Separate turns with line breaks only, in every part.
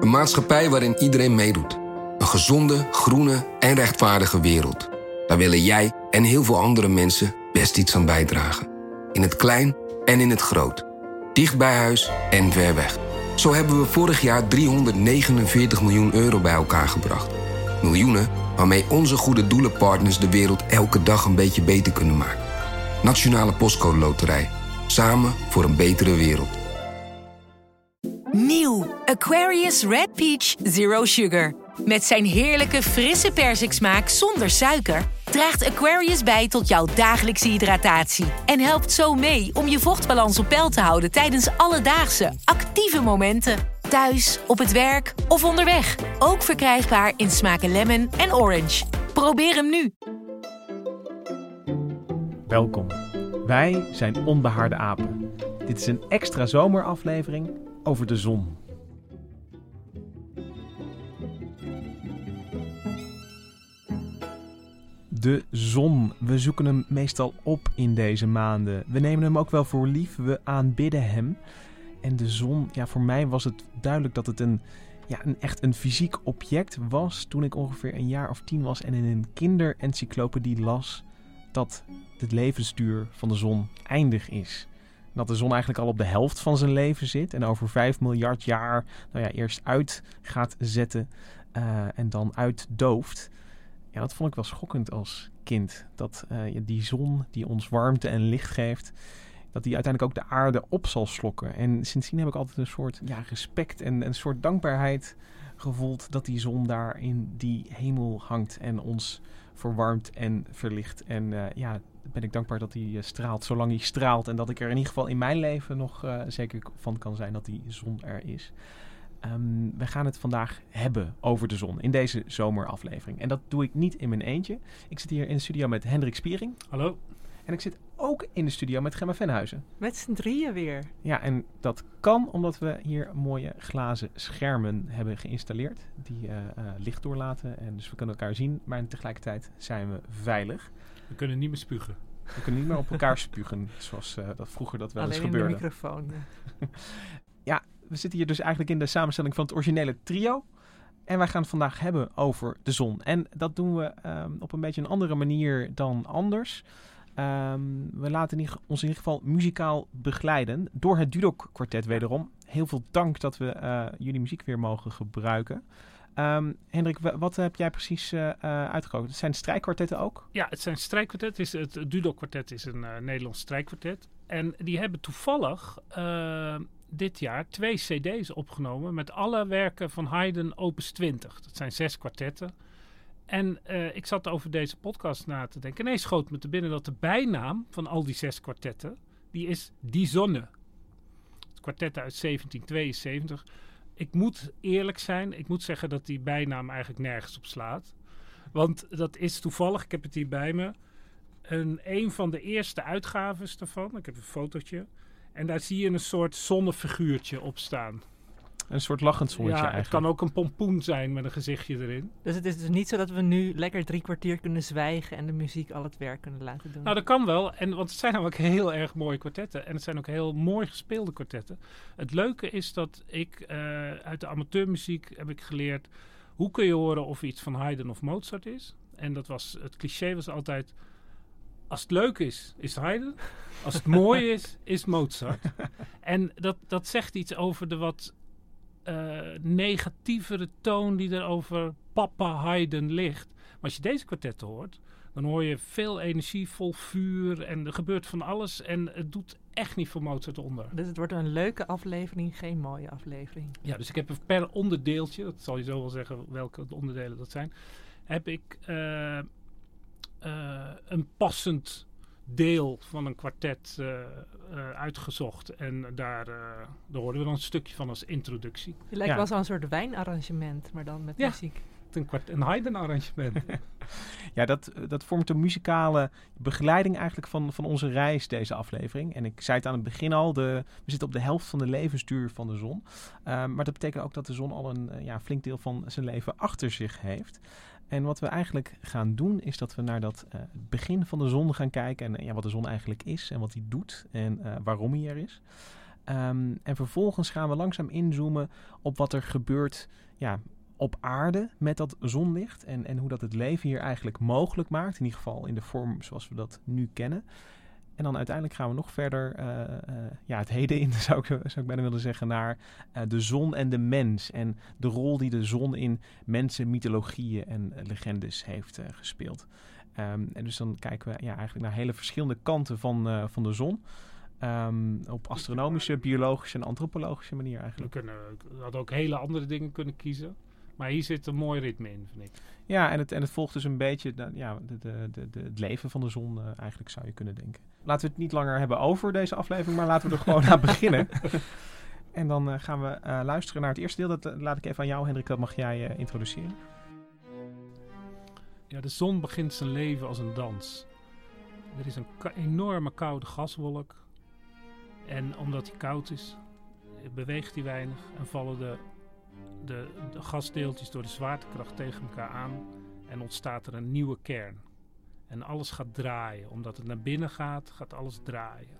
Een maatschappij waarin iedereen meedoet. Een gezonde, groene en rechtvaardige wereld. Daar willen jij en heel veel andere mensen best iets aan bijdragen. In het klein en in het groot. Dicht bij huis en ver weg. Zo hebben we vorig jaar 349 miljoen euro bij elkaar gebracht. Miljoenen waarmee onze goede doelenpartners de wereld elke dag een beetje beter kunnen maken. Nationale Postcode Loterij. Samen voor een betere wereld.
Nieuw Aquarius Red Peach Zero Sugar. Met zijn heerlijke frisse persiksmaak zonder suiker draagt Aquarius bij tot jouw dagelijkse hydratatie. En helpt zo mee om je vochtbalans op peil te houden tijdens alledaagse, actieve momenten. Thuis, op het werk of onderweg. Ook verkrijgbaar in smaken lemon en orange. Probeer hem nu.
Welkom. Wij zijn Onbehaarde Apen. Dit is een extra zomeraflevering over de zon. De zon. We zoeken hem meestal op in deze maanden. We nemen hem ook wel voor lief. We aanbidden hem. En de zon, ja, voor mij was het duidelijk dat het echt een fysiek object was toen ik ongeveer een jaar of 10 was en in een kinderencyclopedie las dat het levensduur van de zon eindig is. Dat de zon eigenlijk al op de helft van zijn leven zit en over 5 miljard jaar eerst uit gaat zetten en dan uitdooft. Ja, dat vond ik wel schokkend als kind. Dat die zon die ons warmte en licht geeft, dat die uiteindelijk ook de aarde op zal slokken. En sindsdien heb ik altijd een soort respect en een soort dankbaarheid gevoeld dat die zon daar in die hemel hangt en ons verwarmt en verlicht. En ben ik dankbaar dat die straalt zolang die straalt. En dat ik er in ieder geval in mijn leven nog zeker van kan zijn dat die zon er is. We gaan het vandaag hebben over de zon in deze zomeraflevering. En dat doe ik niet in mijn eentje. Ik zit hier in de studio met Hendrik Spiering.
Hallo.
En ik zit ook in de studio met Gemma Venhuizen.
Met z'n drieën weer.
Ja, en dat kan omdat we hier mooie glazen schermen hebben geïnstalleerd. Die licht doorlaten. En dus we kunnen elkaar zien. Maar tegelijkertijd zijn we veilig.
We kunnen niet meer spugen.
We kunnen niet meer op elkaar spugen. Zoals dat vroeger dat wel eens
alleen
gebeurde.
Alleen in de microfoon.
Ja, we zitten hier dus eigenlijk in de samenstelling van het originele trio. En wij gaan het vandaag hebben over de zon. En dat doen we op een beetje een andere manier dan anders. We laten ons in ieder geval muzikaal begeleiden door het Dudok Kwartet wederom. Heel veel dank dat we jullie muziek weer mogen gebruiken. Hendrik, wat heb jij precies uitgekozen? Het zijn strijkkwartetten ook?
Ja, het zijn strijkkwartetten. Het Dudok Kwartet is een Nederlands strijkkwartet. En die hebben toevallig dit jaar 2 cd's opgenomen met alle werken van Haydn Opus 20. Dat zijn 6 kwartetten. En ik zat over deze podcast na te denken. En schoot me te binnen dat de bijnaam van al die 6 kwartetten, die is Die Sonne. Het kwartet uit 1772. Ik moet eerlijk zijn. Ik moet zeggen dat die bijnaam eigenlijk nergens op slaat. Want dat is toevallig, ik heb het hier bij me, een van de eerste uitgaves daarvan. Ik heb een fotootje. En daar zie je een soort zonnefiguurtje op staan.
Een soort lachend zonnetje eigenlijk.
Het kan ook een pompoen zijn met een gezichtje erin.
Dus het is dus niet zo dat we nu lekker 3 kwartier kunnen zwijgen en de muziek al het werk kunnen laten doen.
Nou, dat kan wel. Want het zijn namelijk heel erg mooie kwartetten. En het zijn ook heel mooi gespeelde kwartetten. Het leuke is dat ik uit de amateurmuziek heb ik geleerd, hoe kun je horen of iets van Haydn of Mozart is. En het cliché was altijd, als het leuk is, is het Haydn. Als het mooi is, is het Mozart. En dat zegt iets over de wat negatievere toon die er over papa Haydn ligt. Maar als je deze kwartetten hoort, dan hoor je veel energie, vol vuur en er gebeurt van alles en het doet echt niet voor Mozart onder.
Dus het wordt een leuke aflevering, geen mooie aflevering.
Ja, dus ik heb per onderdeeltje, dat zal je zo wel zeggen welke onderdelen dat zijn, heb ik een passend deel van een kwartet uitgezocht. En daar hoorden we dan een stukje van als introductie.
Je lijkt wel zo'n soort wijnarrangement, maar dan met muziek.
Een Haydn-arrangement.
Ja, dat vormt een muzikale begeleiding eigenlijk van onze reis, deze aflevering. En ik zei het aan het begin al, we zitten op de helft van de levensduur van de zon. Maar dat betekent ook dat de zon al een flink deel van zijn leven achter zich heeft. En wat we eigenlijk gaan doen, is dat we naar dat begin van de zon gaan kijken. En wat de zon eigenlijk is en wat hij doet en waarom hij er is. En vervolgens gaan we langzaam inzoomen op wat er gebeurt op aarde met dat zonlicht. En hoe dat het leven hier eigenlijk mogelijk maakt. In ieder geval in de vorm zoals we dat nu kennen. En dan uiteindelijk gaan we nog verder het heden in, zou ik bijna willen zeggen, naar de zon en de mens. En de rol die de zon in mensen, mythologieën en legendes heeft gespeeld. En dus dan kijken we eigenlijk naar hele verschillende kanten van de zon. Op astronomische, biologische en antropologische manier eigenlijk.
We hadden ook hele andere dingen kunnen kiezen. Maar hier zit een mooi ritme in, vind ik.
Ja, en het volgt dus een beetje het leven van de zon eigenlijk, zou je kunnen denken. Laten we het niet langer hebben over deze aflevering, maar laten we er gewoon aan beginnen. En dan gaan we luisteren naar het eerste deel. Dat laat ik even aan jou, Hendrik. Dat mag jij introduceren.
Ja, de zon begint zijn leven als een dans. Er is een enorme koude gaswolk. En omdat hij koud is, beweegt hij weinig en vallen de gasdeeltjes door de zwaartekracht tegen elkaar aan en ontstaat er een nieuwe kern. En alles gaat draaien. Omdat het naar binnen gaat alles draaien.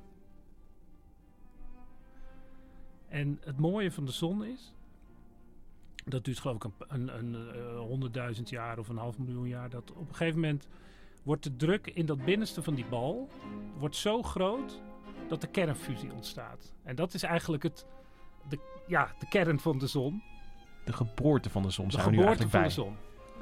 En het mooie van de zon is, dat duurt geloof ik een 100.000 jaar of een 500.000 jaar, dat op een gegeven moment wordt de druk in dat binnenste van die bal wordt zo groot dat de kernfusie ontstaat. En dat is eigenlijk de kern van de zon.
De geboorte van de zon.
De geboorte van de zon.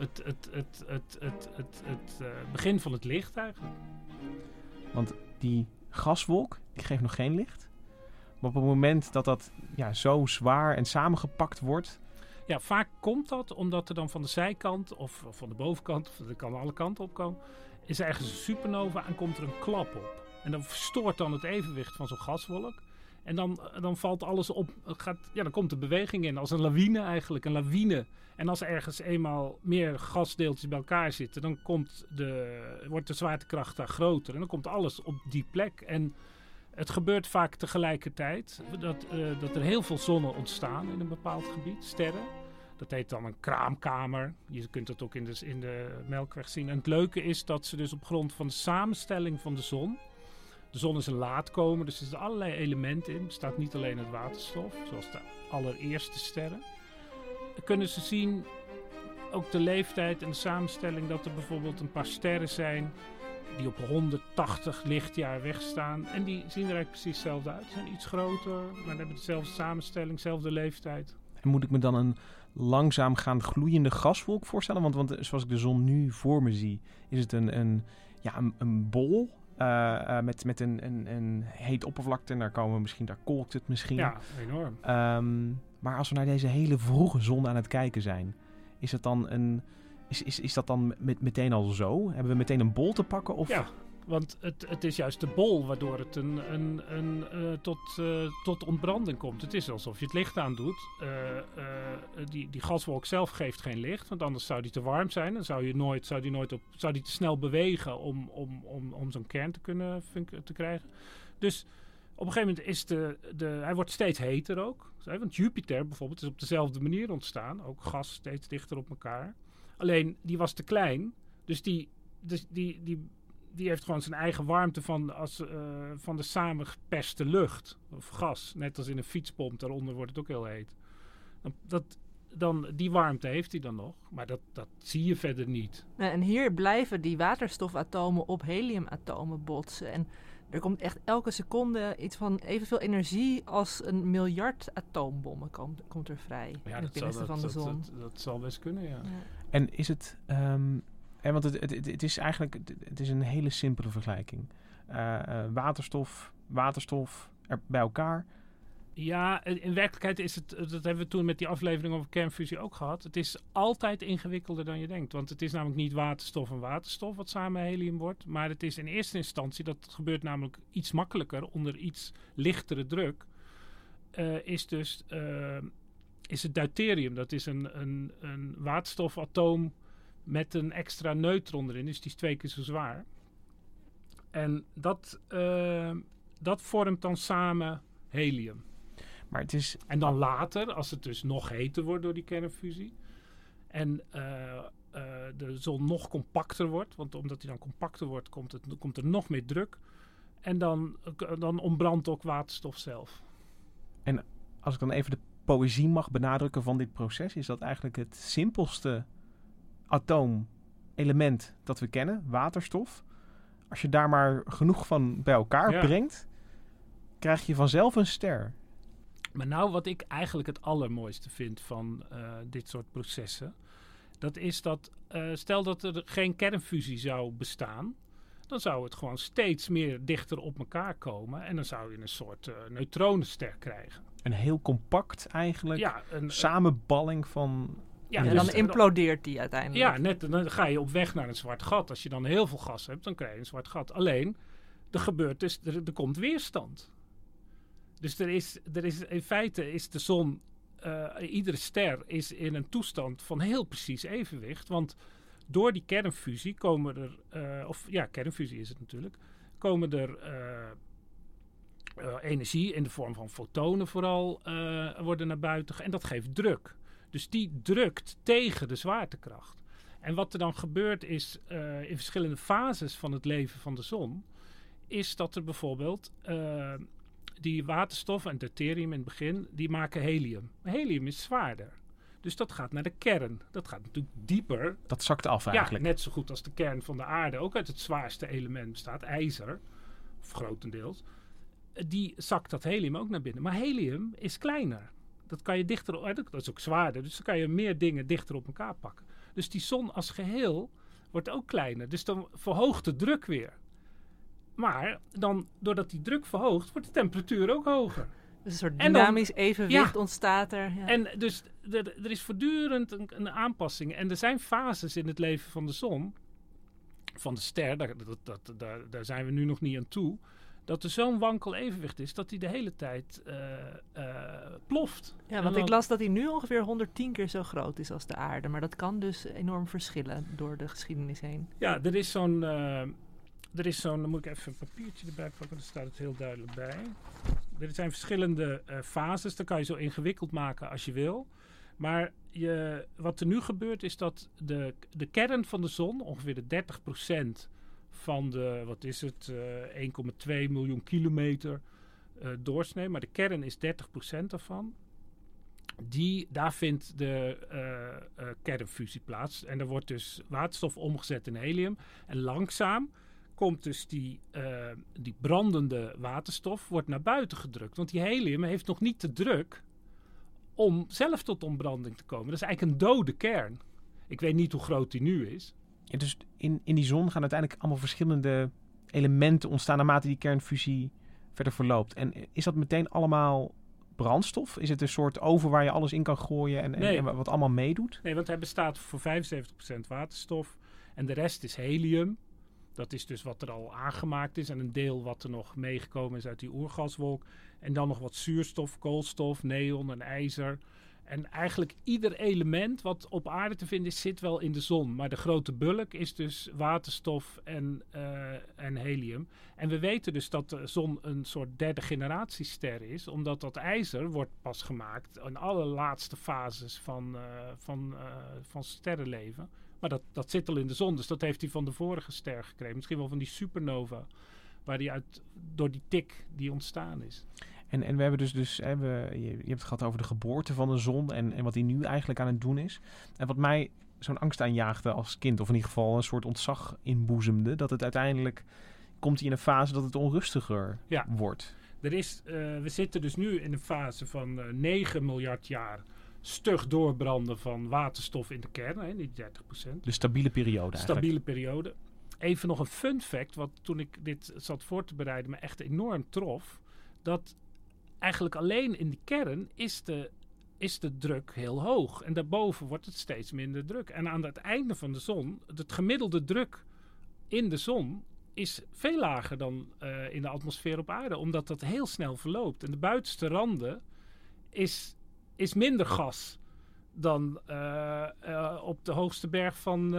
Het begin van het licht eigenlijk.
Want die gaswolk, die geeft nog geen licht. Maar op het moment dat zo zwaar en samengepakt wordt.
Ja, vaak komt dat omdat er dan van de zijkant of van de bovenkant, of er kan alle kanten op komen, is er ergens een supernova en komt er een klap op. En dan verstoort dan het evenwicht van zo'n gaswolk. En dan valt alles op. Dan komt de beweging in als een lawine eigenlijk. Een lawine. En als er ergens eenmaal meer gasdeeltjes bij elkaar zitten, dan wordt de zwaartekracht daar groter. En dan komt alles op die plek. En het gebeurt vaak tegelijkertijd dat er heel veel zonnen ontstaan in een bepaald gebied. Sterren. Dat heet dan een kraamkamer. Je kunt dat ook in de Melkweg zien. En het leuke is dat ze dus op grond van de samenstelling van de zon. De zon is een laatkomer, dus er zitten allerlei elementen in. Er staat niet alleen het waterstof, zoals de allereerste sterren. Dan kunnen ze zien, ook de leeftijd en de samenstelling, dat er bijvoorbeeld een paar sterren zijn die op 180 lichtjaar wegstaan. En die zien er eigenlijk precies hetzelfde uit. Ze zijn iets groter, maar hebben dezelfde samenstelling, dezelfde leeftijd.
En moet ik me dan een langzaam gaand gloeiende gaswolk voorstellen? Want zoals ik de zon nu voor me zie, is het een bol. Met een heet oppervlakte. En daar kolkt het misschien.
Ja, enorm.
Maar als we naar deze hele vroege zon aan het kijken zijn, is het dan is dat dan meteen al zo? Hebben we meteen een bol te pakken? Of?
Ja, want het is juist de bol waardoor het tot ontbranding komt. Het is alsof je het licht aandoet. Die gaswolk zelf geeft geen licht, want anders zou die te warm zijn. Dan zou die te snel bewegen om zo'n kern te krijgen. Dus op een gegeven moment is hij wordt steeds heter ook. Want Jupiter bijvoorbeeld is op dezelfde manier ontstaan. Ook gas steeds dichter op elkaar. Alleen die was te klein, dus die heeft gewoon zijn eigen warmte van de samengeperste lucht of gas. Net als in een fietspomp, daaronder wordt het ook heel heet. Die warmte heeft hij dan nog, maar dat zie je verder niet.
En hier blijven die waterstofatomen op heliumatomen botsen. En er komt echt elke seconde iets van evenveel energie als 1 miljard atoombommen komt er vrij in het binnenste van de zon.
Dat zal best kunnen, ja.
En is het... want het is eigenlijk een hele simpele vergelijking. Waterstof er bij elkaar.
Ja, in werkelijkheid is het, dat hebben we toen met die aflevering over kernfusie ook gehad. Het is altijd ingewikkelder dan je denkt. Want het is namelijk niet waterstof en waterstof wat samen helium wordt. Maar het is in eerste instantie, dat gebeurt namelijk iets makkelijker onder iets lichtere druk. Is het deuterium. Dat is een waterstofatoom met een extra neutron erin. Dus die is 2 keer zo zwaar. En dat vormt dan samen helium.
Maar het is...
En dan later, als het dus nog heter wordt door die kernfusie. En de zon nog compacter wordt. Want omdat hij dan compacter wordt, komt er nog meer druk. En dan ontbrandt ook waterstof zelf.
En als ik dan even de poëzie mag benadrukken van dit proces, is dat eigenlijk het simpelste atoomelement dat we kennen, waterstof. Als je daar maar genoeg van bij elkaar brengt, krijg je vanzelf een ster.
Maar nou, wat ik eigenlijk het allermooiste vind van dit soort processen, dat is dat, stel dat er geen kernfusie zou bestaan, dan zou het gewoon steeds meer dichter op elkaar komen en dan zou je een soort neutronenster krijgen.
Een heel compact eigenlijk, een samenballing van...
Ja, en dan implodeert die uiteindelijk.
Ja, net, dan ga je op weg naar een zwart gat. Als je dan heel veel gas hebt, dan krijg je een zwart gat. Alleen, er gebeurt dus, er komt weerstand. Dus er is in feite is de zon, iedere ster is in een toestand van heel precies evenwicht. Want door die kernfusie komen er, kernfusie is het natuurlijk, komen er energie in de vorm van fotonen vooral worden naar buiten. En dat geeft druk. Dus die drukt tegen de zwaartekracht. En wat er dan gebeurt is, in verschillende fases van het leven van de zon, is dat er bijvoorbeeld die waterstof en deuterium in het begin, die maken helium. Maar helium is zwaarder. Dus dat gaat naar de kern. Dat gaat natuurlijk dieper.
Dat zakt af eigenlijk.
Ja, net zo goed als de kern van de aarde ook uit het zwaarste element bestaat, ijzer, of grotendeels. Die zakt dat helium ook naar binnen. Maar helium is kleiner. Dat kan je dichter, dat is ook zwaarder. Dus dan kan je meer dingen dichter op elkaar pakken. Dus die zon als geheel wordt ook kleiner. Dus dan verhoogt de druk weer. Maar dan, doordat die druk verhoogt, wordt de temperatuur ook hoger.
Dus een soort dynamisch evenwicht ontstaat er. Ja.
En dus er is voortdurend een aanpassing. En er zijn fases in het leven van de zon, van de ster, daar zijn we nu nog niet aan toe, dat er zo'n wankel evenwicht is dat hij de hele tijd ploft.
Ja, want ik las dat hij nu ongeveer 110 keer zo groot is als de aarde. Maar dat kan dus enorm verschillen door de geschiedenis heen.
Ja, er is zo'n, dan moet ik even een papiertje erbij pakken, daar staat het heel duidelijk bij. Er zijn verschillende fases, dat kan je zo ingewikkeld maken als je wil. Maar wat er nu gebeurt is dat de kern van de zon, ongeveer de 30% van de, 1,2 miljoen kilometer doorsnee, maar de kern is 30% daarvan. Daar vindt de kernfusie plaats. En er wordt dus waterstof omgezet in helium. En langzaam komt dus die brandende waterstof wordt naar buiten gedrukt. Want die helium heeft nog niet de druk om zelf tot ontbranding te komen. Dat is eigenlijk een dode kern. Ik weet niet hoe groot die nu is.
Ja, dus in die zon gaan uiteindelijk allemaal verschillende elementen ontstaan naarmate die kernfusie verder verloopt. En is dat meteen allemaal brandstof? Is het een soort oven waar je alles in kan gooien en wat allemaal meedoet?
Nee, want hij bestaat voor 75% waterstof en de rest is helium. Dat is dus wat er al aangemaakt is en een deel wat er nog meegekomen is uit die oergaswolk. En dan nog wat zuurstof, koolstof, neon en ijzer. En eigenlijk ieder element wat op aarde te vinden is, zit wel in de zon. Maar de grote bulk is dus waterstof en helium. En we weten dus dat de zon een soort derde generatiester is. Omdat dat ijzer wordt pas gemaakt in alle laatste fases van sterrenleven. Maar dat zit al in de zon. Dus dat heeft hij van de vorige ster gekregen. Misschien wel van die supernova. Waar die door die tik die ontstaan is.
En we hebben je hebt het gehad over de geboorte van de zon en wat hij nu eigenlijk aan het doen is. En wat mij zo'n angst aanjaagde als kind, of in ieder geval een soort ontzag inboezemde, dat het uiteindelijk komt hij in een fase dat het onrustiger wordt.
We zitten dus nu in een fase van 9 miljard jaar stug doorbranden van waterstof in de kern, die 30%.
De stabiele periode eigenlijk.
Stabiele periode. Even nog een fun fact, wat toen ik dit zat voor te bereiden me echt enorm trof, dat eigenlijk alleen in die kern is de druk heel hoog. En daarboven wordt het steeds minder druk. En aan het einde van de zon, het gemiddelde druk in de zon is veel lager dan in de atmosfeer op aarde. Omdat dat heel snel verloopt. En de buitenste randen is minder gas dan op de hoogste berg van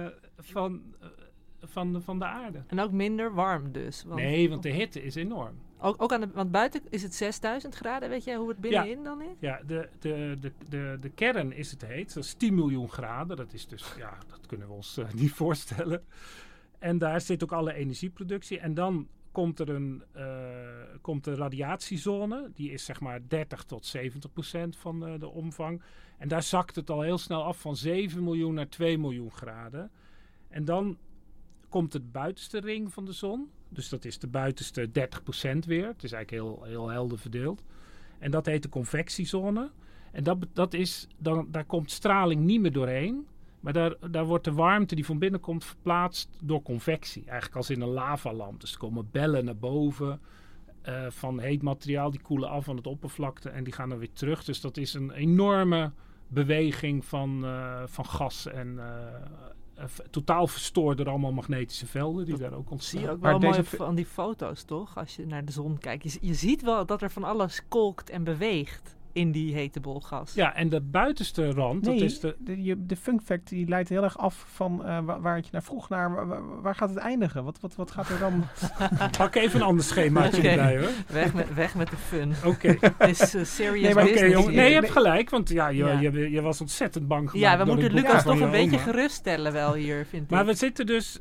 de aarde.
En ook minder warm dus.
Want de hitte is enorm.
Ook want buiten is het 6000 graden. Weet jij hoe het binnenin dan is?
Ja, de kern is het heet. Dat is 10 miljoen graden. Dat is dus, dat kunnen we ons niet voorstellen. En daar zit ook alle energieproductie. En dan komt de radiatiezone. Die is zeg maar 30 tot 70% van de omvang. En daar zakt het al heel snel af van 7 miljoen naar 2 miljoen graden. En dan komt de buitenste ring van de zon. Dus dat is de buitenste 30% weer. Het is eigenlijk heel helder verdeeld. En dat heet de convectiezone. En daar komt straling niet meer doorheen. Maar daar wordt de warmte die van binnen komt verplaatst door convectie. Eigenlijk als in een lavalamp. Dus er komen bellen naar boven van heet materiaal. Die koelen af aan het oppervlakte en die gaan dan weer terug. Dus dat is een enorme beweging van gas en totaal verstoord door allemaal magnetische velden die daar ook ontstaan.
Zie je ook wel mooi van die foto's, toch? Als je naar de zon kijkt. Je ziet wel dat er van alles kolkt en beweegt in die hete bol gas.
Ja, en de buitenste rand...
Nee,
dat is
de fun fact die leidt heel erg af van waar je naar vroeg. Waar gaat het eindigen? Wat gaat er dan...
Pak even een ander schemaatje erbij, hoor.
Weg met de fun.
Oké.
Het is serious business.
Jongen, je hebt gelijk, want je was ontzettend bang gemaakt.
Ja, we moeten Lucas toch een beetje geruststellen wel hier, vind ik.
Maar we zitten dus...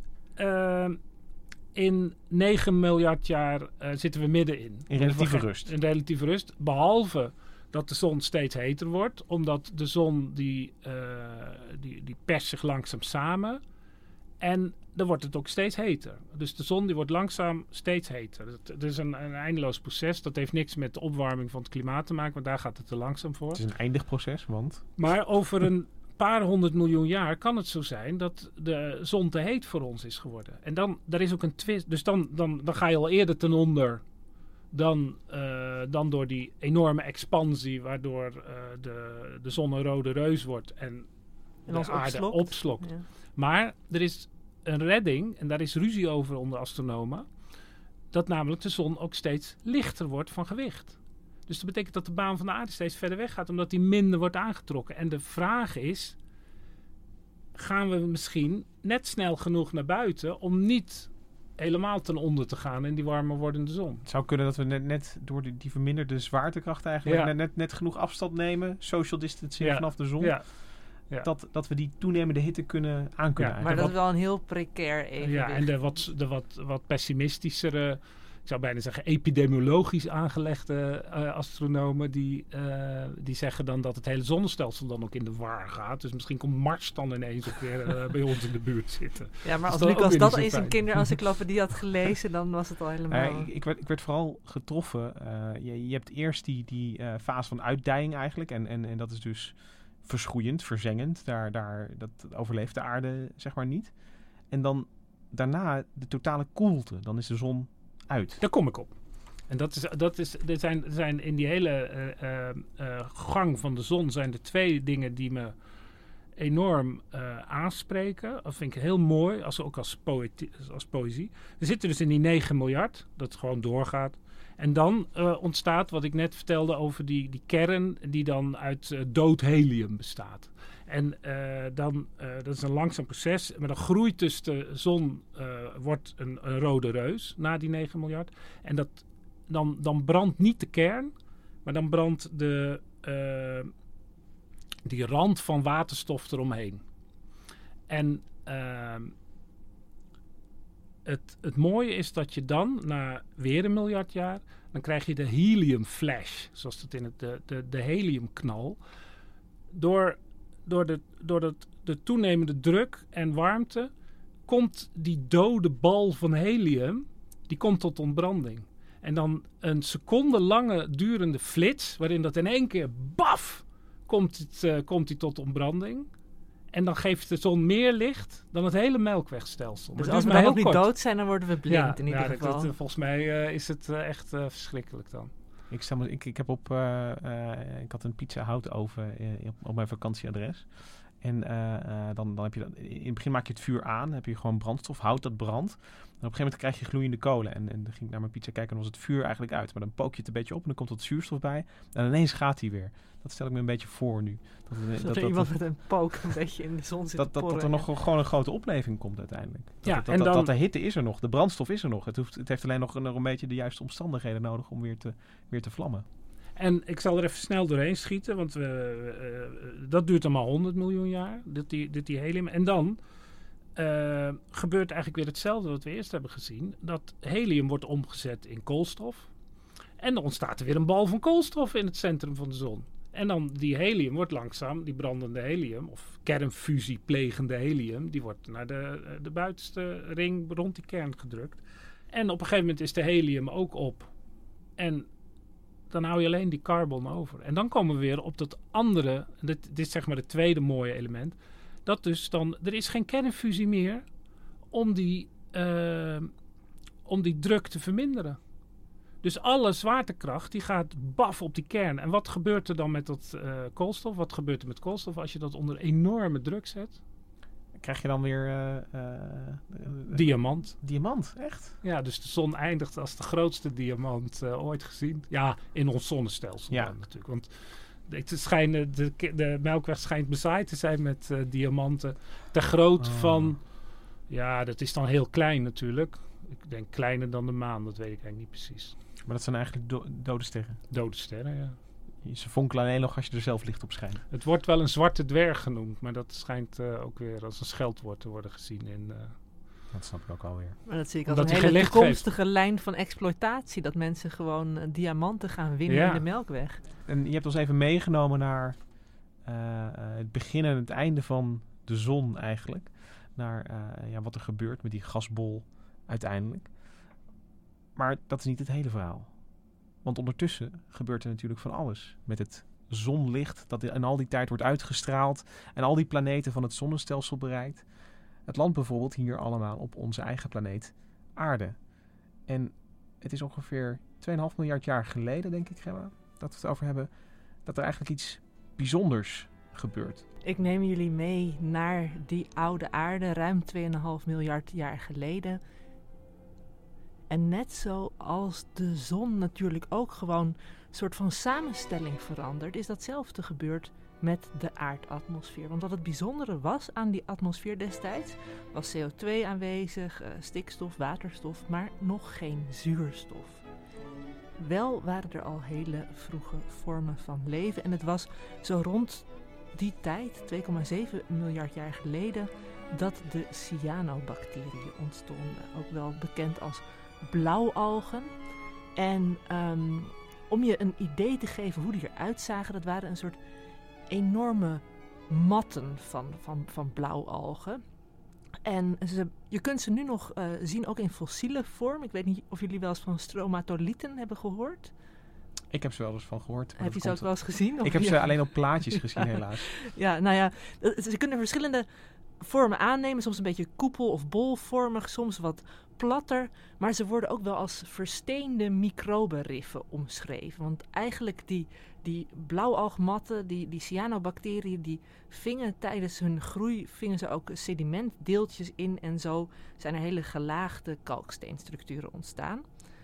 in 9 miljard jaar zitten we middenin.
In relatieve rust.
In relatieve rust, behalve... dat de zon steeds heter wordt. Omdat de zon die perst zich langzaam samen. En dan wordt het ook steeds heter. Dus de zon die wordt langzaam steeds heter. Het is een eindeloos proces. Dat heeft niks met de opwarming van het klimaat te maken. Want daar gaat het te langzaam voor.
Het is een eindig proces, want...
Maar over een paar 100 miljoen jaar kan het zo zijn dat de zon te heet voor ons is geworden. En daar is ook een twist. Dus dan ga je al eerder ten onder... Dan door die enorme expansie waardoor de zon een rode reus wordt en de aarde opslokt. Ja. Maar er is een redding, en daar is ruzie over onder astronomen, dat namelijk de zon ook steeds lichter wordt van gewicht. Dus dat betekent dat de baan van de aarde steeds verder weg gaat, omdat die minder wordt aangetrokken. En de vraag is, gaan we misschien net snel genoeg naar buiten om niet... helemaal ten onder te gaan in die warmer wordende zon.
Het zou kunnen dat we net door die verminderde zwaartekracht eigenlijk net genoeg afstand nemen, social distancing vanaf de zon, dat we die toenemende hitte kunnen aankunnen.
Maar dat is wel een heel precair evenwicht.
Ja, en de wat pessimistischere, ik zou bijna zeggen epidemiologisch aangelegde astronomen die zeggen dan dat het hele zonnestelsel dan ook in de war gaat. Dus misschien komt Mars dan ineens ook weer bij ons in de buurt zitten.
Ja, maar als Lucas dat in zijn kinderencyclopedie had gelezen, dan was het al helemaal...
Ik werd vooral getroffen. Je hebt eerst die fase van uitdijing eigenlijk. En dat is dus verschroeiend, verzengend. Dat overleeft de aarde zeg maar niet. En dan daarna de totale koelte. Dan is de zon uit.
Daar kom ik op. En er zijn in die hele gang van de zon zijn er 2 dingen die me enorm aanspreken. Dat vind ik heel mooi, ook als poëzie. We zitten dus in die 9 miljard, dat gewoon doorgaat. En dan ontstaat wat ik net vertelde over die kern die dan uit dood helium bestaat. En dat is een langzaam proces. Maar dan groeit dus de zon, wordt een rode reus na die 9 miljard. En dan brandt niet de kern, maar dan brandt die rand van waterstof eromheen. En het mooie is dat je dan, na weer 1 miljard jaar, dan krijg je de helium flash, zoals dat in de heliumknal. Door de toenemende druk en warmte komt die dode bal van helium, die komt tot ontbranding. En dan een seconde lange durende flits, waarin dat in één keer, baf, komt die tot ontbranding. En dan geeft de zon meer licht dan het hele melkwegstelsel.
Dus als we dan ook niet dood zijn, dan worden we blind in ieder geval.
Volgens mij is het echt verschrikkelijk dan.
Ik had een pizza houtoven op mijn vakantieadres. En dan heb je in het begin maak je het vuur aan. Dan heb je gewoon brandstof, hout dat brandt. En op een gegeven moment krijg je gloeiende kolen. En dan ging ik naar mijn pizza kijken en dan was het vuur eigenlijk uit. Maar dan pook je het een beetje op en dan komt wat zuurstof bij. En ineens gaat hij weer. Dat stel ik me een beetje voor nu.
Dat iemand met een pook een beetje in de zon zit te porren.
Dat er nog gewoon een grote opleving komt uiteindelijk. Dat de hitte is er nog, de brandstof is er nog. Het heeft alleen nog een beetje de juiste omstandigheden nodig om weer te vlammen.
En ik zal er even snel doorheen schieten, want dat duurt allemaal 100 miljoen jaar, die helium. En dan gebeurt eigenlijk weer hetzelfde wat we eerst hebben gezien. Dat helium wordt omgezet in koolstof. En dan ontstaat er weer een bal van koolstof in het centrum van de zon. En dan die helium wordt langzaam, die brandende helium, of kernfusieplegende helium, die wordt naar de buitenste ring rond die kern gedrukt. En op een gegeven moment is de helium ook op. En dan hou je alleen die carbon over. En dan komen we weer op dat andere, dit is zeg maar het tweede mooie element, dat dus dan, er is geen kernfusie meer om die druk te verminderen. Dus alle zwaartekracht die gaat baf op die kern. En wat gebeurt er dan met dat koolstof? Wat gebeurt er met koolstof als je dat onder enorme druk zet?
Krijg je dan weer...
Diamant.
Diamant, echt?
Ja, dus de zon eindigt als de grootste diamant ooit gezien. Ja, in ons zonnestelsel dan natuurlijk. Want de Melkweg schijnt bezaaid te zijn met diamanten. Ter grootte van... Ja, dat is dan heel klein natuurlijk. Ik denk kleiner dan de maan, dat weet ik eigenlijk niet precies.
Maar dat zijn eigenlijk dode sterren?
Dode sterren, ja.
Ze fonkelen alleen nog als je er zelf licht op schijnt.
Het wordt wel een zwarte dwerg genoemd, maar dat schijnt ook weer als een scheldwoord te worden gezien in...
Dat snap ik ook alweer.
Maar dat zie ik als een hele toekomstige lijn van exploitatie. Dat mensen gewoon diamanten gaan winnen in de Melkweg.
En je hebt ons even meegenomen naar het begin en het einde van de zon eigenlijk. Naar wat er gebeurt met die gasbol uiteindelijk. Maar dat is niet het hele verhaal. Want ondertussen gebeurt er natuurlijk van alles. Met het zonlicht dat in al die tijd wordt uitgestraald. En al die planeten van het zonnestelsel bereikt. Het land bijvoorbeeld hier allemaal op onze eigen planeet Aarde. En het is ongeveer 2,5 miljard jaar geleden, denk ik, Gemma, dat we het over hebben, dat er eigenlijk iets bijzonders gebeurt.
Ik neem jullie mee naar die oude aarde, ruim 2,5 miljard jaar geleden. En net zoals de zon natuurlijk ook gewoon een soort van samenstelling verandert, is datzelfde gebeurd met de aardatmosfeer. Want wat het bijzondere was aan die atmosfeer destijds, was CO2 aanwezig, stikstof, waterstof, maar nog geen zuurstof. Wel waren er al hele vroege vormen van leven. En het was zo rond die tijd, 2,7 miljard jaar geleden, dat de cyanobacteriën ontstonden. Ook wel bekend als blauwalgen. En om je een idee te geven hoe die eruit zagen, dat waren een soort enorme matten van blauwalgen. En je kunt ze nu nog zien, ook in fossiele vorm. Ik weet niet of jullie wel eens van stromatolieten hebben gehoord.
Ik heb ze wel eens van gehoord.
Heb je ze ook wel eens gezien?
Ik heb ze alleen op plaatjes gezien, helaas.
Ja, nou ja, ze kunnen verschillende vormen aannemen. Soms een beetje koepel- of bolvormig, soms wat platter. Maar ze worden ook wel als versteende microbenriffen omschreven. Want eigenlijk die blauwalgmatten, die cyanobacteriën, die vingen tijdens hun groei ze ook sedimentdeeltjes in. En zo zijn er hele gelaagde kalksteenstructuren ontstaan.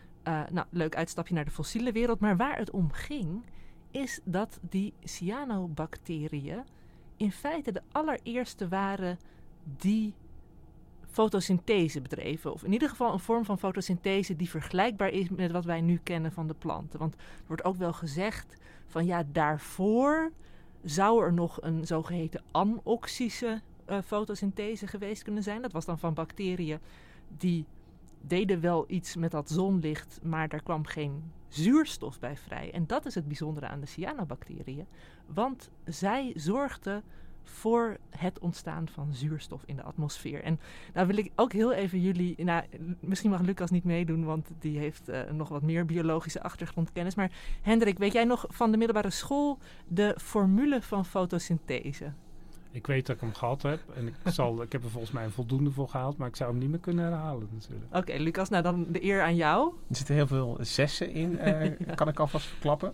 Leuk uitstapje naar de fossiele wereld. Maar waar het om ging, is dat die cyanobacteriën in feite de allereerste waren die fotosynthese bedreven. Of in ieder geval een vorm van fotosynthese die vergelijkbaar is met wat wij nu kennen van de planten. Want er wordt ook wel gezegd van ja, daarvoor zou er nog een zogeheten anoxische fotosynthese geweest kunnen zijn. Dat was dan van bacteriën die deden wel iets met dat zonlicht, maar daar kwam geen zuurstof bij vrij. En dat is het bijzondere aan de cyanobacteriën. Want zij zorgden voor het ontstaan van zuurstof in de atmosfeer. En daar wil ik ook heel even jullie... misschien mag Lucas niet meedoen, want die heeft nog wat meer biologische achtergrondkennis. Maar Hendrik, weet jij nog van de middelbare school de formule van fotosynthese?
Ik weet dat ik hem gehad heb. En ik heb er volgens mij een voldoende voor gehaald. Maar ik zou hem niet meer kunnen herhalen natuurlijk.
Oké, Lucas, nou dan de eer aan jou.
Er zitten heel veel zessen in. Ja. Kan ik alvast verklappen.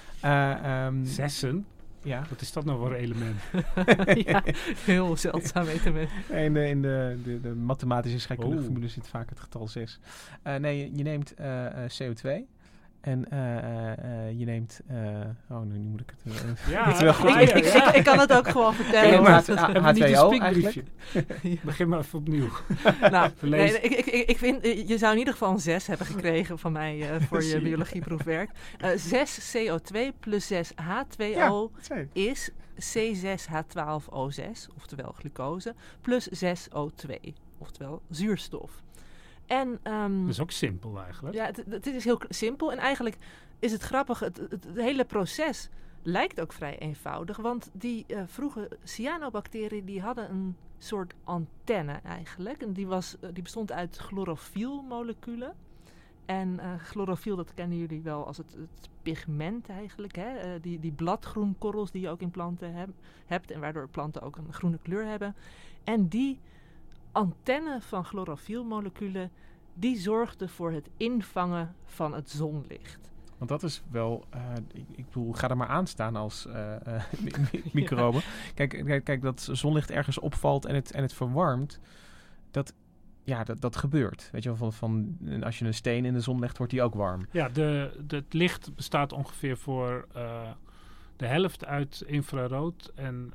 Zessen?
Ja.
Wat is dat nou voor een element?
Ja, heel zeldzaam weten we.
In de mathematische scheikundige formule zit vaak het getal 6. Je neemt CO2 En je neemt... nu moet ik het...
Ik kan het ook gewoon vertellen.
H2O eigenlijk.
Begin maar even opnieuw.
Ik vind, je zou in ieder geval een 6 hebben gekregen van mij voor je biologieproefwerk. 6 CO2 plus 6 H2O is C6H12O6, oftewel glucose, plus 6 O2, oftewel zuurstof. En,
dat is ook simpel eigenlijk.
Ja, het is heel simpel. En eigenlijk is het grappig, het hele proces lijkt ook vrij eenvoudig. Want die vroege cyanobacteriën die hadden een soort antenne eigenlijk. En die bestond uit chlorofielmoleculen. En chlorofiel, dat kennen jullie wel als het pigment eigenlijk. Hè? Die bladgroenkorrels die je ook in planten hebt. En waardoor planten ook een groene kleur hebben. En die antenne van chlorofielmoleculen, die zorgde voor het invangen van het zonlicht.
Want dat is wel, ik bedoel, ga er maar aan staan als microben. Kijk, dat zonlicht ergens opvalt en het verwarmt, dat gebeurt. Weet je wel, van als je een steen in de zon legt, wordt die ook warm.
Ja, het licht bestaat ongeveer voor de helft uit infrarood en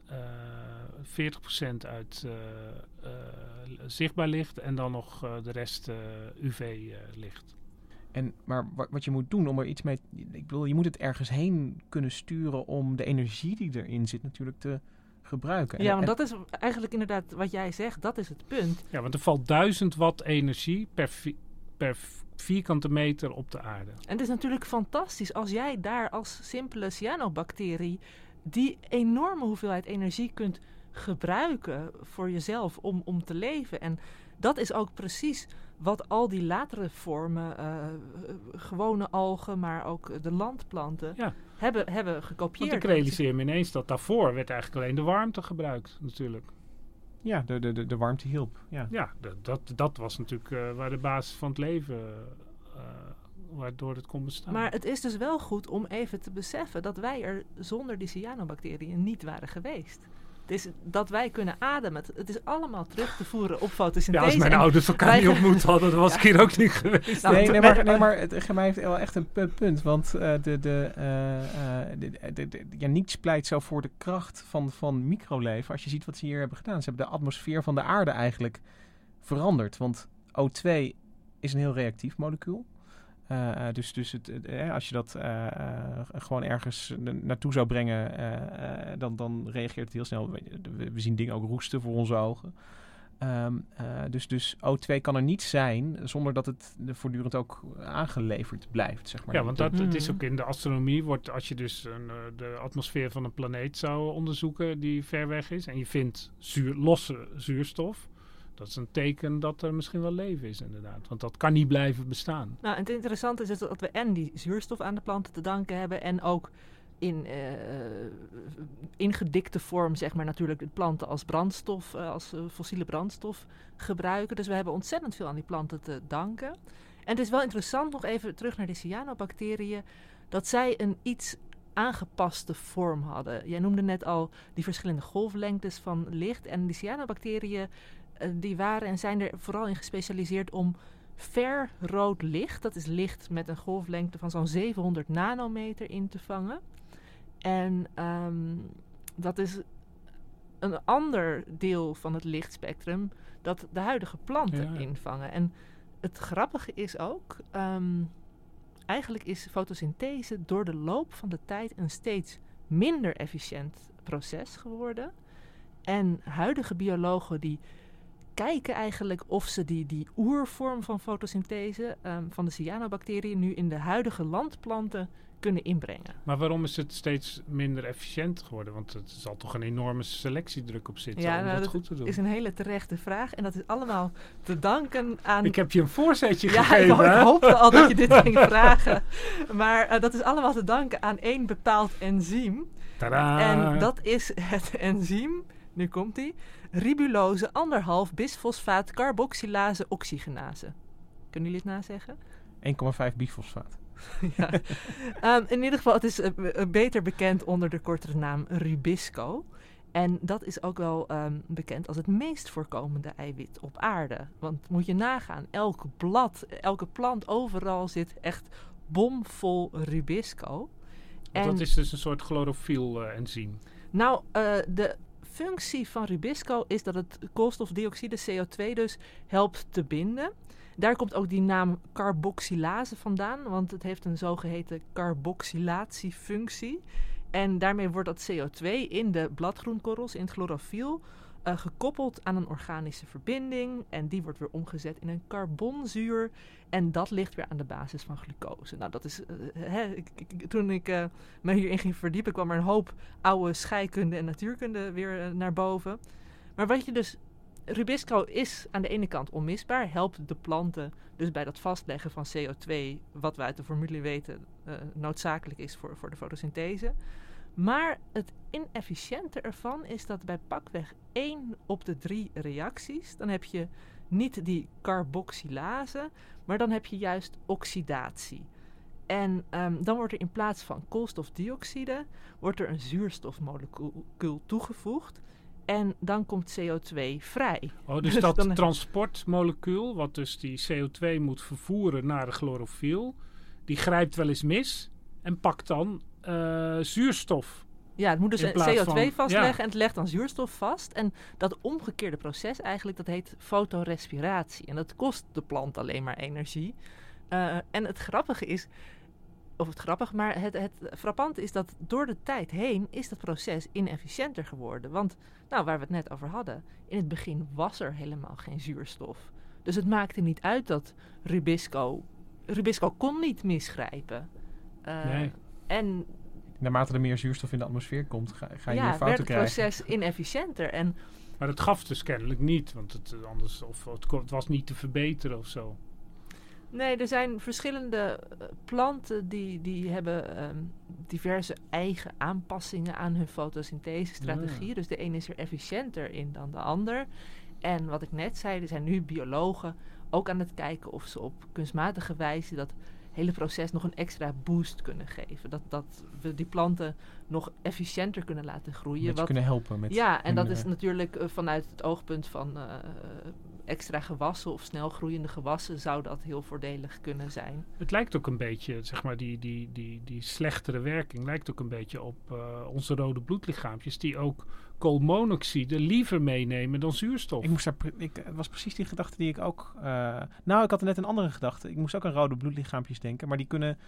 40% uit zichtbaar licht en dan nog de rest UV-licht.
Maar wat je moet doen om er iets mee... Ik bedoel, je moet het ergens heen kunnen sturen om de energie die erin zit natuurlijk te gebruiken.
Ja, want dat is eigenlijk inderdaad wat jij zegt, dat is het punt.
Ja, want er valt 1000 watt energie per vierkante meter op de aarde.
En het is natuurlijk fantastisch als jij daar als simpele cyanobacterie die enorme hoeveelheid energie kunt gebruiken voor jezelf om te leven. En dat is ook precies wat al die latere vormen, gewone algen, maar ook de landplanten, hebben gekopieerd.
Want ik realiseer me ineens dat daarvoor werd eigenlijk alleen de warmte gebruikt natuurlijk.
Ja, de warmte hielp.
Ja, dat was natuurlijk waar de basis van het leven, waardoor het kon bestaan.
Maar het is dus wel goed om even te beseffen dat wij er zonder die cyanobacteriën niet waren geweest. Dus dat wij kunnen ademen. Het is allemaal terug te voeren op fotosynthese.
Ja, als mijn ouders elkaar niet ontmoet hadden, dan was ik hier ook niet geweest.
Nee, maar het Germijn heeft wel echt een punt. Want niets pleit zo voor de kracht van microleven als je ziet wat ze hier hebben gedaan. Ze hebben de atmosfeer van de aarde eigenlijk veranderd. Want O2 is een heel reactief molecuul. Dus als je dat gewoon ergens naartoe zou brengen, dan reageert het heel snel. We zien dingen ook roesten voor onze ogen. Dus O2 kan er niet zijn zonder dat het voortdurend ook aangeleverd blijft. Zeg maar.
Ja, want het is ook in de astronomie, als je dus de atmosfeer van een planeet zou onderzoeken die ver weg is en je vindt losse zuurstof, dat is een teken dat er misschien wel leven is inderdaad. Want dat kan niet blijven bestaan.
Nou, en het interessante is dat we en die zuurstof aan de planten te danken hebben en ook in ingedikte vorm, zeg maar, natuurlijk de planten als brandstof, als fossiele brandstof gebruiken. Dus we hebben ontzettend veel aan die planten te danken. En het is wel interessant, nog even terug naar de cyanobacteriën, dat zij een iets aangepaste vorm hadden. Jij noemde net al die verschillende golflengtes van licht. En die cyanobacteriën die waren en zijn er vooral in gespecialiseerd om verrood licht, dat is licht met een golflengte van zo'n 700 nanometer in te vangen. En dat is een ander deel van het lichtspectrum dat de huidige planten invangen. En het grappige is ook, eigenlijk is fotosynthese door de loop van de tijd een steeds minder efficiënt proces geworden. En huidige biologen die kijken eigenlijk of ze die oervorm van fotosynthese van de cyanobacteriën nu in de huidige landplanten kunnen inbrengen.
Maar waarom is het steeds minder efficiënt geworden? Want het zal toch een enorme selectiedruk op zitten om dat goed te doen.
Dat is een hele terechte vraag. En dat is allemaal te danken aan...
Ik heb je een voorzetje gegeven.
Ja, ik hoopte al dat je dit ging vragen. Maar dat is allemaal te danken aan één bepaald enzym.
Tadaa!
En dat is het enzym, nu komt-ie, ribulose 1,5 bisfosfaat carboxylase oxygenase. Kunnen jullie het nazeggen?
1,5 bifosfaat.
Ja. In ieder geval, het is beter bekend onder de kortere naam Rubisco. En dat is ook wel bekend als het meest voorkomende eiwit op aarde. Want moet je nagaan, elk blad, elke plant, overal zit echt bomvol Rubisco.
Dat is dus een soort chlorofiel-enzym.
Nou, de functie van Rubisco is dat het koolstofdioxide, CO2 dus, helpt te binden. Daar komt ook die naam carboxylase vandaan, want het heeft een zogeheten carboxylatiefunctie. En daarmee wordt dat CO2 in de bladgroenkorrels, in het chlorofiel, gekoppeld aan een organische verbinding. En die wordt weer omgezet in een carbonzuur. En dat ligt weer aan de basis van glucose. Nou, dat is... toen ik me hierin ging verdiepen, kwam er een hoop oude scheikunde en natuurkunde weer naar boven. Maar wat je dus... Rubisco is aan de ene kant onmisbaar. Helpt de planten dus bij dat vastleggen van CO2... wat we uit de formule weten noodzakelijk is voor de fotosynthese. Maar het inefficiënte ervan is dat bij pakweg 1 op de 3 reacties... dan heb je niet die carboxylase, maar dan heb je juist oxidatie. En dan wordt er in plaats van koolstofdioxide... wordt er een zuurstofmolecuul toegevoegd. En dan komt CO2 vrij.
Oh, dus dat transportmolecuul, wat dus die CO2 moet vervoeren naar de chlorofiel... die grijpt wel eens mis en pakt dan zuurstof.
Ja, het moet dus CO2 vastleggen en het legt dan zuurstof vast. En dat omgekeerde proces eigenlijk, dat heet fotorespiratie. En dat kost de plant alleen maar energie. En het grappige is... maar het frappante is dat door de tijd heen is dat proces inefficiënter geworden. Want, nou, waar we het net over hadden, in het begin was er helemaal geen zuurstof. Dus het maakte niet uit dat Rubisco kon niet misgrijpen.
Nee.
En
naarmate er meer zuurstof in de atmosfeer komt, ga je meer fouten krijgen.
werd het proces inefficiënter.
Maar het gaf dus kennelijk niet, want het was niet te verbeteren of zo.
Nee, er zijn verschillende planten die hebben diverse eigen aanpassingen aan hun fotosynthesestrategie. Ja. Dus de een is er efficiënter in dan de ander. En wat ik net zei, er zijn nu biologen ook aan het kijken of ze op kunstmatige wijze dat hele proces nog een extra boost kunnen geven. Dat we die planten nog efficiënter kunnen laten groeien.
Kunnen helpen met...
Ja, en dat is natuurlijk vanuit het oogpunt van extra gewassen of snel groeiende gewassen zou dat heel voordelig kunnen zijn.
Het lijkt ook een beetje, zeg maar, die slechtere werking lijkt ook een beetje op onze rode bloedlichaampjes die ook koolmonoxide liever meenemen dan zuurstof.
Het was precies die gedachte die ik ook... ik had net een andere gedachte. Ik moest ook aan rode bloedlichaampjes denken, maar die kunnen...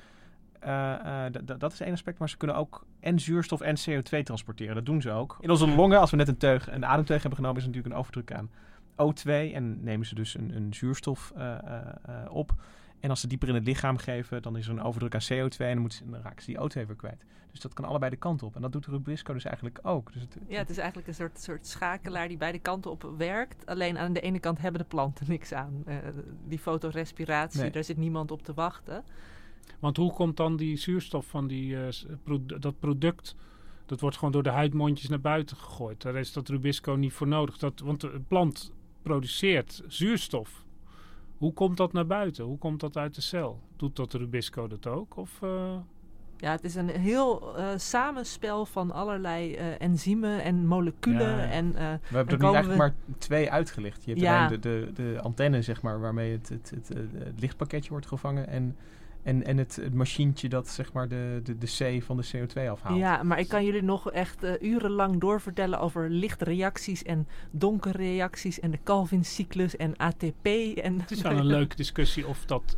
dat is één aspect, maar ze kunnen ook en zuurstof en CO2 transporteren. Dat doen ze ook. In onze longen, als we net een ademteug hebben genomen, is er natuurlijk een overdruk aan O2 en nemen ze dus een zuurstof op. En als ze dieper in het lichaam geven, dan is er een overdruk aan CO2 en dan raken ze die O2 weer kwijt. Dus dat kan allebei de kant op. En dat doet Rubisco dus eigenlijk ook. Dus
het is eigenlijk een soort schakelaar die beide kanten op werkt. Alleen aan de ene kant hebben de planten niks aan. Die fotorespiratie, daar zit niemand op te wachten.
Want hoe komt dan die zuurstof van dat product... Dat wordt gewoon door de huidmondjes naar buiten gegooid. Daar is dat Rubisco niet voor nodig. Want de plant produceert zuurstof. Hoe komt dat naar buiten? Hoe komt dat uit de cel? Doet dat Rubisco dat ook?
Ja, het is een heel samenspel van allerlei enzymen en moleculen.
Ja.
En,
we hebben er nu eigenlijk maar 2 uitgelicht. Je hebt alleen de antenne, zeg maar, waarmee het lichtpakketje wordt gevangen. En het machientje dat, zeg maar, de C van de CO2 afhaalt.
Ja, maar ik kan jullie nog echt urenlang doorvertellen over lichtreacties en donkerreacties en de Calvin-cyclus en ATP.
Het is wel een leuke discussie of dat,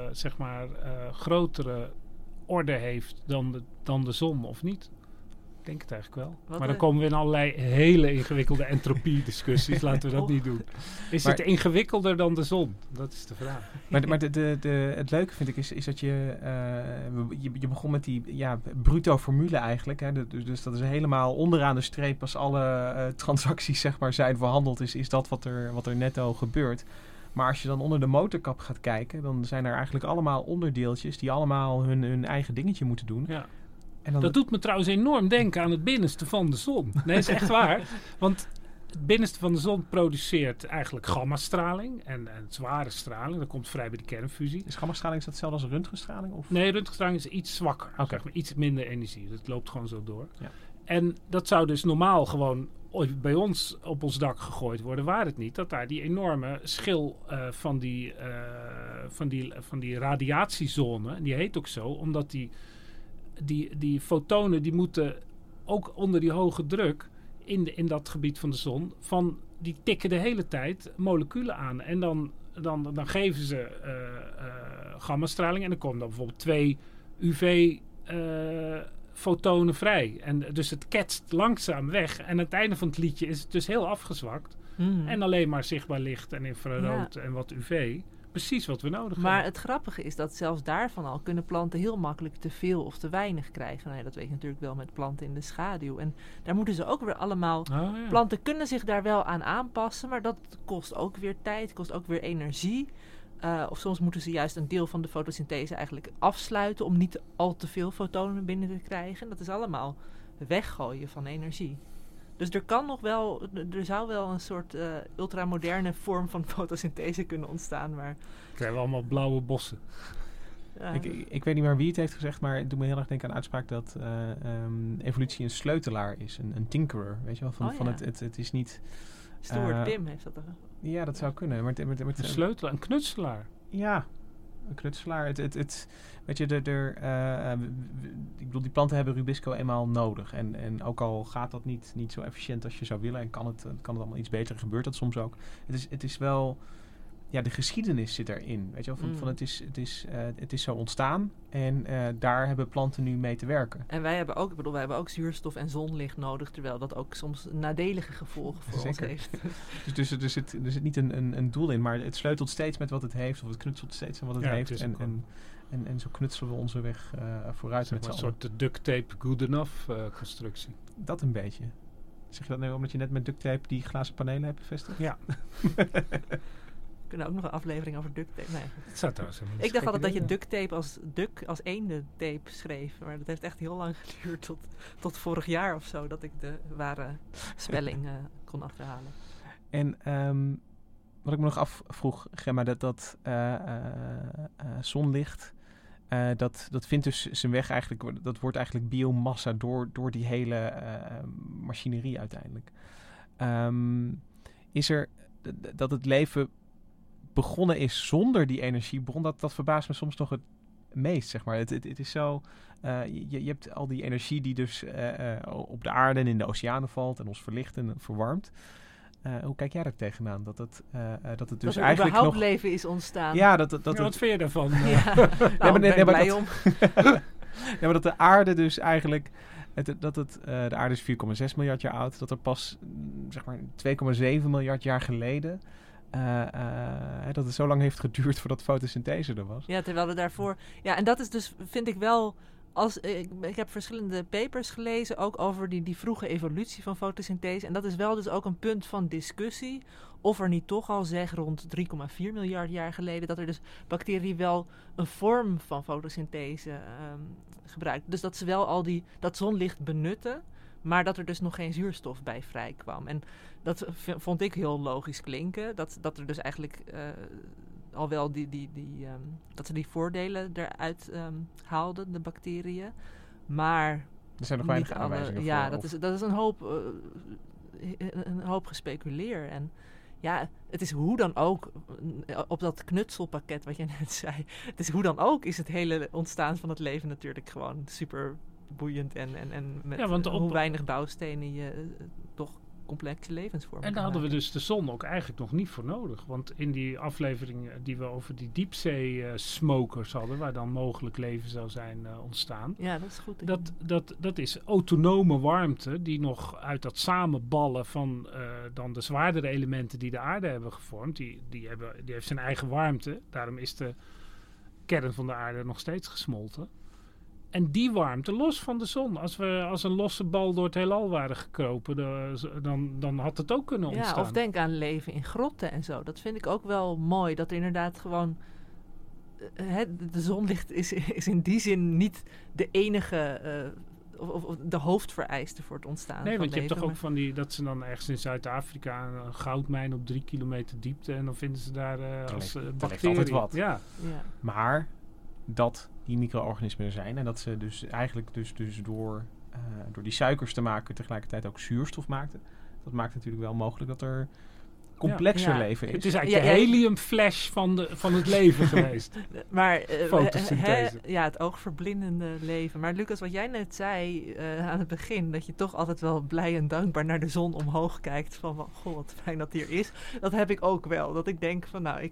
grotere orde heeft dan de zon of niet. Ik denk het eigenlijk wel. Maar dan komen we in allerlei hele ingewikkelde entropie-discussies. Laten we dat niet doen. Is het ingewikkelder dan de zon? Dat is de vraag.
Maar het leuke vind ik is dat je begon met die bruto formule eigenlijk. Hè? Dus dat is helemaal onderaan de streep als alle transacties, zeg maar, zijn verhandeld. Is dat wat er netto gebeurt. Maar als je dan onder de motorkap gaat kijken, dan zijn er eigenlijk allemaal onderdeeltjes die allemaal hun eigen dingetje moeten doen.
Ja. Dat doet me trouwens enorm denken aan het binnenste van de zon. Nee, dat is echt waar. Want het binnenste van de zon produceert eigenlijk gammastraling en zware straling. Dat komt vrij bij de kernfusie.
Is gammastraling hetzelfde als röntgenstraling? Of?
Nee, röntgenstraling is iets zwakker.
Okay.
Zeg maar, iets minder energie. Het loopt gewoon zo door. Ja. En dat zou dus normaal gewoon bij ons op ons dak gegooid worden, waar het niet dat daar die enorme schil van die radiatiezone, die heet ook zo, omdat die fotonen die moeten ook onder die hoge druk in dat gebied van de zon, die tikken de hele tijd moleculen aan. En dan geven ze gammastraling en dan komen dan bijvoorbeeld 2 UV fotonen vrij. En dus het ketst langzaam weg. En aan het einde van het liedje is het dus heel afgezwakt. En alleen maar zichtbaar licht en infrarood en wat UV. Precies wat we nodig hebben.
Maar het grappige is dat zelfs daarvan al kunnen planten heel makkelijk te veel of te weinig krijgen. Nou ja, dat weet je natuurlijk wel met planten in de schaduw. En daar moeten ze ook weer allemaal... Planten kunnen zich daar wel aan aanpassen, maar dat kost ook weer tijd, kost ook weer energie. Of soms moeten ze juist een deel van de fotosynthese eigenlijk afsluiten om niet al te veel fotonen binnen te krijgen. Dat is allemaal weggooien van energie. Dus er zou wel een soort ultramoderne vorm van fotosynthese kunnen ontstaan. Maar
krijgen we allemaal blauwe bossen.
Ja. Ik weet niet meer wie het heeft gezegd, maar het doet me heel erg denken aan de uitspraak dat evolutie een sleutelaar is. Een tinkerer, weet je wel. Het is niet...
Stuart Tim heeft dat toch?
Ja, dat zou kunnen. Maar
een sleutelaar, een knutselaar.
Ja, een knutselaar. Weet je, ik bedoel, die planten hebben Rubisco eenmaal nodig. En ook al gaat dat niet zo efficiënt als je zou willen en kan het allemaal iets beter, gebeurt dat soms ook. Het is wel... Ja, de geschiedenis zit erin. Weet je wel, van het is zo ontstaan en daar hebben planten nu mee te werken.
En wij hebben ook zuurstof en zonlicht nodig, terwijl dat ook soms nadelige gevolgen voor ons heeft.
Dus er zit niet een doel in, maar het sleutelt steeds met wat het heeft, of het knutselt steeds aan wat het heeft. En zo knutselen we onze weg vooruit met z'n allen.
Een soort duct tape good enough constructie.
Dat een beetje. Zeg je dat nu omdat je net met duct tape die glazen panelen hebt bevestigd?
Ja.
We kunnen ook nog een aflevering over duct tape. Nee.
Dat zou trouwens
ik dacht altijd dat je duct tape als eendentape schreef. Maar dat heeft echt heel lang geduurd tot vorig jaar of zo. Dat ik de ware spelling kon achterhalen.
En wat ik me nog afvroeg, Gemma, dat zonlicht... Dat vindt dus zijn weg eigenlijk... Dat wordt eigenlijk biomassa door die hele machinerie uiteindelijk. Is er... Dat het leven begonnen is zonder die energiebron, dat verbaast me soms nog het meest, zeg maar. Het is zo... Je hebt al die energie die dus op de aarde en in de oceanen valt en ons verlicht en verwarmt. Hoe kijk jij daar tegenaan? Dat het dus
dat
eigenlijk
überhaupt
nog...
leven is ontstaan.
Ja,
wat vind je daarvan?
Ben ik blij om.
Ja, maar dat de aarde dus eigenlijk... de aarde is 4,6 miljard jaar oud. Dat er pas, zeg maar, 2,7 miljard jaar geleden... dat het zo lang heeft geduurd voordat fotosynthese er was.
Ja, terwijl er daarvoor... Ja, en dat is dus, vind ik wel... Ik heb verschillende papers gelezen, ook over die vroege evolutie van fotosynthese. En dat is wel dus ook een punt van discussie. Of er niet toch al rond 3,4 miljard jaar geleden... dat er dus bacteriën wel een vorm van fotosynthese gebruiken. Dus dat ze wel al dat zonlicht benutten... maar dat er dus nog geen zuurstof bij vrij kwam. En dat vond ik heel logisch klinken. Dat er dus eigenlijk... al wel dat ze die voordelen eruit haalden, de bacteriën. Maar...
Er zijn nog weinig aanwijzingen voor.
Ja, dat is een hoop gespeculeer. En ja, het is hoe dan ook, op dat knutselpakket wat je net zei... Het is hoe dan ook is het hele ontstaan van het leven natuurlijk gewoon super boeiend. En met hoe weinig bouwstenen je toch... complexe levensvormen.
En daar hadden we dus de zon ook eigenlijk nog niet voor nodig. Want in die aflevering die we over die diepzee-smokers hadden... waar dan mogelijk leven zou zijn ontstaan...
Ja, dat is goed.
Dat is autonome warmte... die nog uit dat samenballen van dan de zwaardere elementen... die de aarde hebben gevormd... die heeft zijn eigen warmte. Daarom is de kern van de aarde nog steeds gesmolten. En die warmte, los van de zon. Als we als een losse bal door het heelal waren gekropen... dan had het ook kunnen ontstaan.
Ja, of denk aan leven in grotten en zo. Dat vind ik ook wel mooi. Dat er inderdaad gewoon... de zonlicht is in die zin niet de enige... of de hoofdvereiste voor het ontstaan.
Nee,
van
want je
leven,
hebt toch ook van die... dat ze dan ergens in Zuid-Afrika... een goudmijn op 3 kilometer diepte... en dan vinden ze daar bacteriën.
Altijd wat.
Ja.
Maar dat die micro-organismen er zijn... en dat ze dus eigenlijk dus door door die suikers te maken tegelijkertijd ook zuurstof maakte. Dat maakt natuurlijk wel mogelijk dat er complexer leven is.
Het is eigenlijk de heliumflash van het leven geweest.
Maar
fotosynthese.
Het oogverblindende leven. Maar Lucas, wat jij net zei aan het begin, dat je toch altijd wel blij en dankbaar naar de zon omhoog kijkt. Van, goh, wat fijn dat die er is. Dat heb ik ook wel. Dat ik denk van, nou,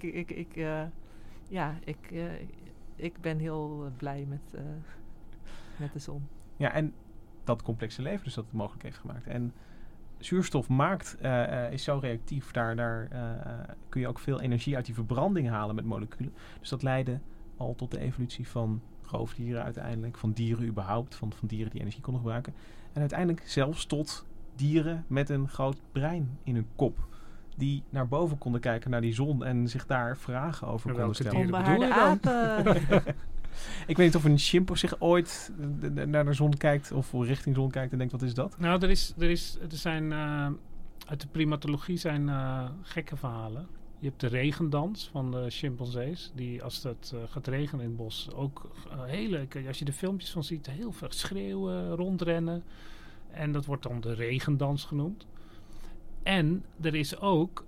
ik ben heel blij met de zon.
Ja, en dat complexe leven dus dat het mogelijk heeft gemaakt. En zuurstof is zo reactief. Daar kun je ook veel energie uit die verbranding halen met moleculen. Dus dat leidde al tot de evolutie van roofdieren uiteindelijk. Van dieren überhaupt. Van dieren die energie konden gebruiken. En uiteindelijk zelfs tot dieren met een groot brein in hun kop. Die naar boven konden kijken naar die zon en zich daar vragen over konden stellen.
Onbehaarde apen.
Ik weet niet of een chimp zich ooit naar de zon kijkt of richting de zon kijkt en denkt, wat is dat?
Nou, er zijn uit de primatologie zijn gekke verhalen. Je hebt de regendans van de chimpansees, die als het gaat regenen in het bos ook als je de filmpjes van ziet, heel veel schreeuwen, rondrennen. En dat wordt dan de regendans genoemd. En er is ook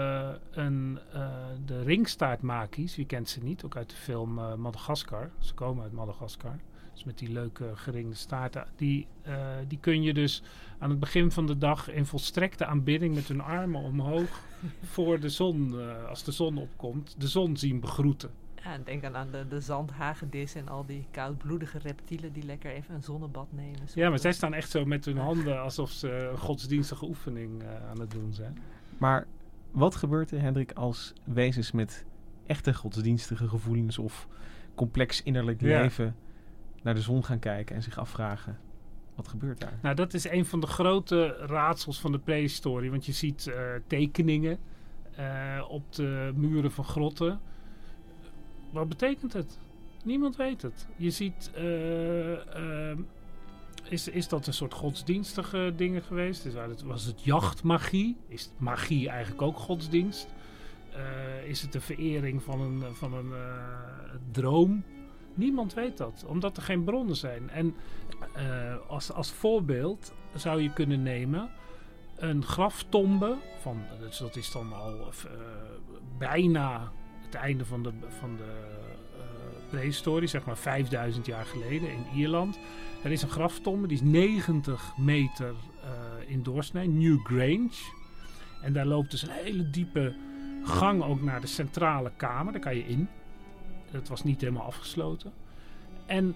de ringstaartmakies, wie kent ze niet, ook uit de film Madagaskar. Ze komen uit Madagaskar. Dus met die leuke geringde staarten. Die kun je dus aan het begin van de dag in volstrekte aanbidding met hun armen omhoog voor de zon, als de zon opkomt, de zon zien begroeten.
Ja, en denk aan de zandhagedis en al die koudbloedige reptielen die lekker even een zonnebad nemen.
Ja, maar zij staan echt zo met hun handen alsof ze een godsdienstige oefening aan het doen zijn.
Maar wat gebeurt er, Hendrik, als wezens met echte godsdienstige gevoelens of complex innerlijk leven naar de zon gaan kijken en zich afvragen, wat gebeurt daar?
Nou, dat is een van de grote raadsels van de prehistorie. Want je ziet tekeningen op de muren van grotten. Wat betekent het? Niemand weet het. Je ziet, is dat een soort godsdienstige dingen geweest? Was het jachtmagie? Is magie eigenlijk ook godsdienst? Is het de verering van een droom? Niemand weet dat, omdat er geen bronnen zijn. En als voorbeeld zou je kunnen nemen een graftombe dus dat is dan al bijna het einde van de prehistorie, zeg maar 5000 jaar geleden in Ierland. Er is een graftombe, die is 90 meter in doorsnee, Newgrange. En daar loopt dus een hele diepe gang ook naar de centrale kamer, daar kan je in. Dat was niet helemaal afgesloten. En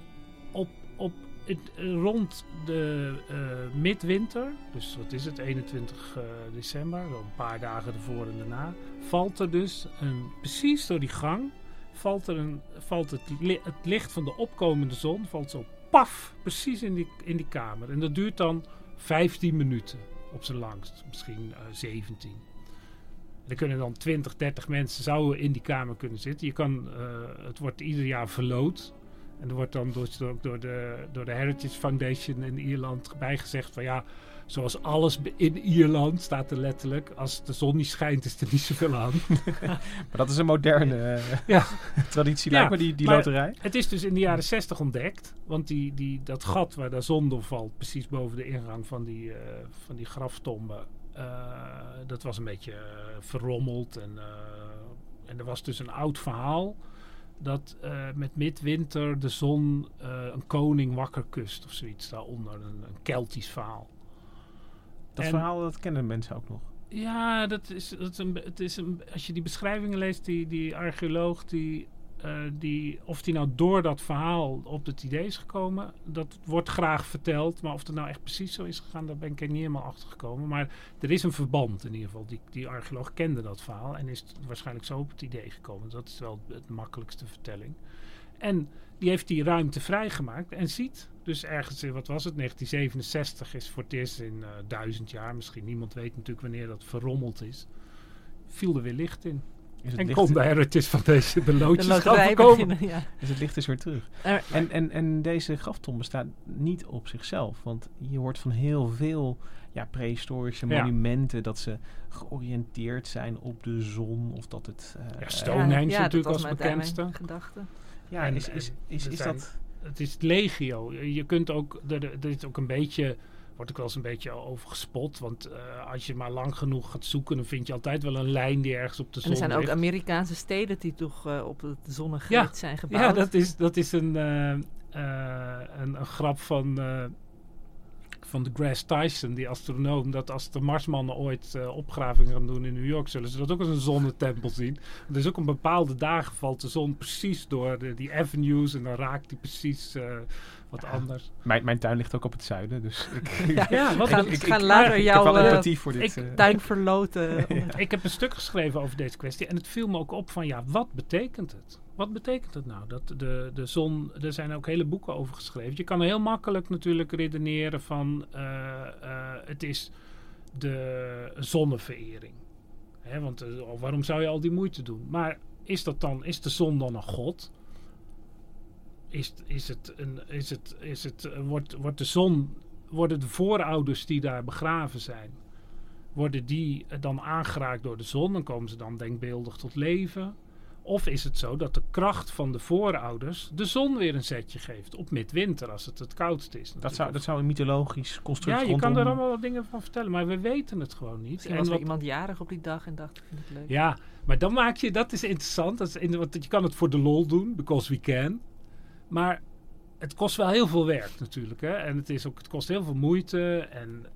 rond de midwinter, dus wat is het, 21 december, een paar dagen ervoor en daarna, valt er dus precies door die gang, valt het licht van de opkomende zon, valt zo paf, precies in die kamer. En dat duurt dan 15 minuten op zijn langst, misschien 17. Er kunnen dan 20, 30 mensen zouden in die kamer kunnen zitten. Het wordt ieder jaar verloot. En er wordt dan door de Heritage Foundation in Ierland bijgezegd van ja, zoals alles in Ierland staat er letterlijk, als de zon niet schijnt is er niet zoveel aan.
Maar dat is een moderne traditie, lijkt me, die loterij.
Het is dus in de jaren 60 ontdekt, want dat gat waar de zon door valt, precies boven de ingang van die graftombe, dat was een beetje verrommeld en er was dus een oud verhaal dat met midwinter de zon een koning wakker kust of zoiets daaronder, een Keltisch verhaal.
Dat verhaal, dat kennen mensen ook nog.
Ja, als je die beschrijvingen leest, die archeoloog of die nou door dat verhaal op het idee is gekomen, dat wordt graag verteld, maar of het nou echt precies zo is gegaan, daar ben ik er niet helemaal achter gekomen. Maar er is een verband in ieder geval. Die archeoloog kende dat verhaal en is waarschijnlijk zo op het idee gekomen. Dat is wel het makkelijkste vertelling. En die heeft die ruimte vrijgemaakt en ziet dus ergens in, wat was het, 1967 is voor het eerst in 1000 jaar, misschien niemand weet natuurlijk wanneer dat verrommeld is, viel er weer licht in. En kon de Heritage van de loodjes gaan komen.
Ja.
Dus het licht is weer terug. En deze graftombe staat niet op zichzelf. Want je hoort van heel veel prehistorische monumenten dat ze georiënteerd zijn op de zon. Of dat het...
Stonehenge natuurlijk als bekendste.
Gedachte.
Ja, is dat...
het is legio. Je kunt ook, er is ook een beetje, wordt ook wel eens een beetje over gespot. Want als je maar lang genoeg gaat zoeken, dan vind je altijd wel een lijn die ergens op de zon
En er zijn
ligt.
ook Amerikaanse steden die toch op het zonnegrid zijn gebouwd.
Ja, dat is een grap van deGrasse Tyson, die astronoom, dat als de Marsmannen ooit opgravingen gaan doen in New York, zullen ze dat ook als een zonnetempel zien. Dus ook op bepaalde dagen valt de zon precies door die avenues en dan raakt die precies wat anders.
Mijn tuin ligt ook op het zuiden, dus ik
gaan later
ik heb wel
jouw
empathie voor dit.
tuin verloten.
Ik heb een stuk geschreven over deze kwestie en het viel me ook op van wat betekent het? Wat betekent het nou? Dat de zon, er zijn ook hele boeken over geschreven. Je kan heel makkelijk natuurlijk redeneren van het is de zonneverering. Hè, want waarom zou je al die moeite doen? Maar is de zon dan een god? Wordt de zon, worden de voorouders die daar begraven zijn, worden die dan aangeraakt door de zon? Dan komen ze dan denkbeeldig tot leven. Of is het zo dat de kracht van de voorouders de zon weer een zetje geeft op midwinter als het koudst is?
Dat zou een mythologisch construct
Ja, je kan er allemaal wat dingen van vertellen, maar we weten het gewoon niet.
Misschien was er iemand jarig op die dag en dacht, ik vind het leuk.
Ja, maar dan maak je, dat is interessant. Want je kan het voor de lol doen, because we can. Maar het kost wel heel veel werk natuurlijk. Hè? En het kost heel veel moeite. En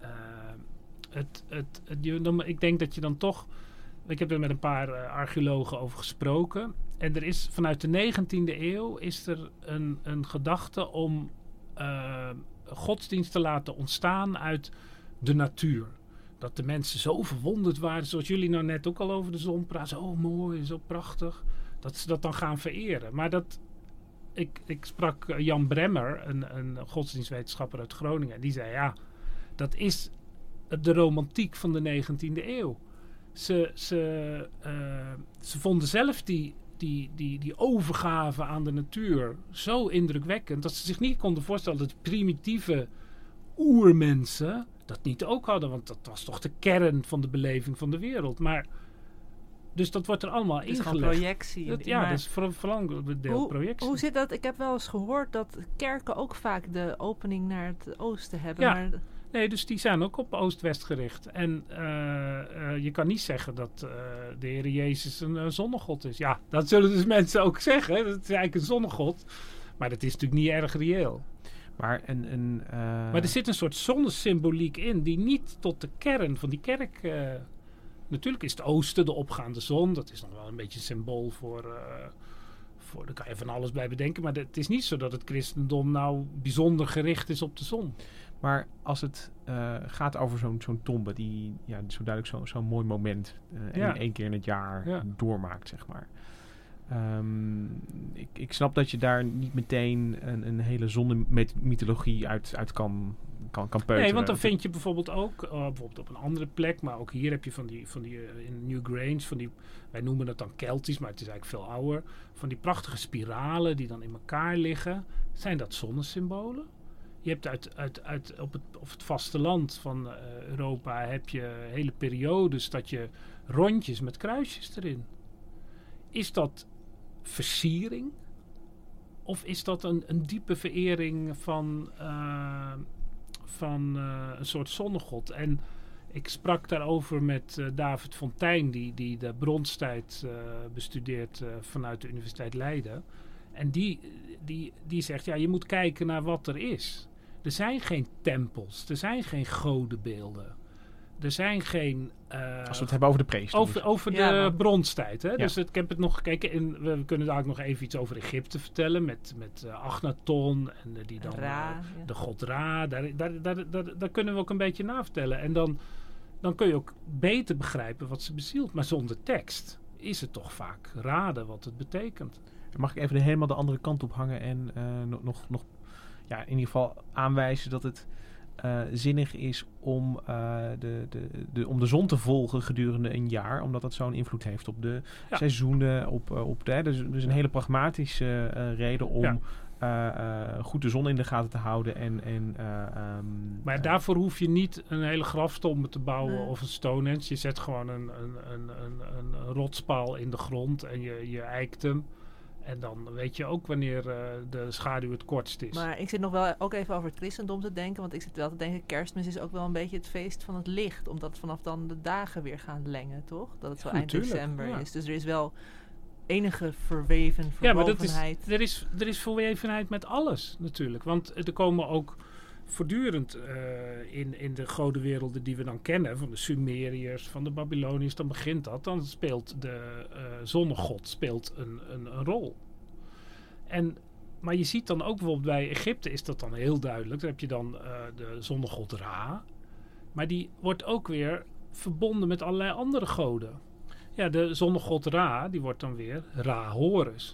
ik denk dat je dan toch... Ik heb er met een paar archeologen over gesproken. En er is vanuit de 19e eeuw is er een gedachte om godsdienst te laten ontstaan uit de natuur. Dat de mensen zo verwonderd waren, zoals jullie nou net ook al over de zon praten. Zo mooi, zo prachtig. Dat ze dat dan gaan vereren. Maar ik sprak Jan Bremmer, een godsdienstwetenschapper uit Groningen. En die zei, dat is de romantiek van de 19e eeuw. Ze vonden zelf die overgave aan de natuur zo indrukwekkend dat ze zich niet konden voorstellen dat primitieve oermensen dat niet ook hadden. Want dat was toch de kern van de beleving van de wereld. Maar dus dat wordt er allemaal ingelegd.
Het is gewoon projectie.
Dat is vooral een deel projectie.
Hoe zit dat? Ik heb wel eens gehoord dat kerken ook vaak de opening naar het oosten hebben.
Ja.
Maar
Nee, dus die zijn ook op oost-west gericht. En je kan niet zeggen dat de Heer Jezus een zonnegod is. Ja, dat zullen dus mensen ook zeggen. Hè? Dat is eigenlijk een zonnegod. Maar dat is natuurlijk niet erg reëel.
Maar
er zit een soort zonnesymboliek in die niet tot de kern van die kerk... natuurlijk is het oosten de opgaande zon. Dat is nog wel een beetje een symbool voor... Daar kan je van alles bij bedenken. Maar het is niet zo dat het christendom nou bijzonder gericht is op de zon.
Maar als het gaat over zo'n tombe die zo duidelijk zo'n mooi moment één keer in het jaar doormaakt, zeg maar. Ik snap dat je daar niet meteen een hele zonnemythologie uit kan peuteren.
Nee, want dan vind je bijvoorbeeld ook, bijvoorbeeld op een andere plek, maar ook hier heb je van die in Newgrange, wij noemen het dan Keltisch, maar het is eigenlijk veel ouder, van die prachtige spiralen die dan in elkaar liggen. Zijn dat zonnesymbolen? Je hebt op het vasteland van Europa heb je hele periodes dat je rondjes met kruisjes erin. Is dat versiering? Of is dat een diepe verering van een soort zonnegod? En ik sprak daarover met David Fontijn, die de bronstijd bestudeert vanuit de Universiteit Leiden. En die zegt, je moet kijken naar wat er is. Er zijn geen tempels, er zijn geen godenbeelden. Er zijn geen...
Als we het hebben over de prehistorie.
Over de bronstijd. Hè?
Ja.
Dus ik heb het nog gekeken. En we kunnen daar ook nog even iets over Egypte vertellen. Met Agnaton en die dan de god Ra. Daar kunnen we ook een beetje na vertellen. En dan kun je ook beter begrijpen wat ze bezielt. Maar zonder tekst is het toch vaak raden wat het betekent.
Mag ik even helemaal de andere kant op hangen en nog in ieder geval aanwijzen dat het zinnig is om de zon te volgen gedurende een jaar, omdat dat zo'n invloed heeft op de seizoenen, dus een hele pragmatische reden om goed de zon in de gaten te houden.
Maar daarvoor hoef je niet een hele graftombe te bouwen of een Stonehenge. Je zet gewoon een rotspaal in de grond en je eikt hem. En dan weet je ook wanneer de schaduw het kortst is.
Maar ik zit nog wel ook even over het christendom te denken. Want ik zit wel te denken, Kerstmis is ook wel een beetje het feest van het licht. Omdat vanaf dan de dagen weer gaan lengen, toch? Dat het zo eind december is. Dus er is wel enige verwevenheid.
Ja, maar er is verwevenheid met alles natuurlijk. Want er komen ook voortdurend in de godenwerelden die we dan kennen, van de Sumeriërs, van de Babyloniërs, dan begint dat. Dan speelt de zonnegod een rol. Maar je ziet dan ook bijvoorbeeld bij Egypte is dat dan heel duidelijk. Daar heb je dan de zonnegod Ra. Maar die wordt ook weer verbonden met allerlei andere goden. Ja, de zonnegod Ra, die wordt dan weer Ra-Horus.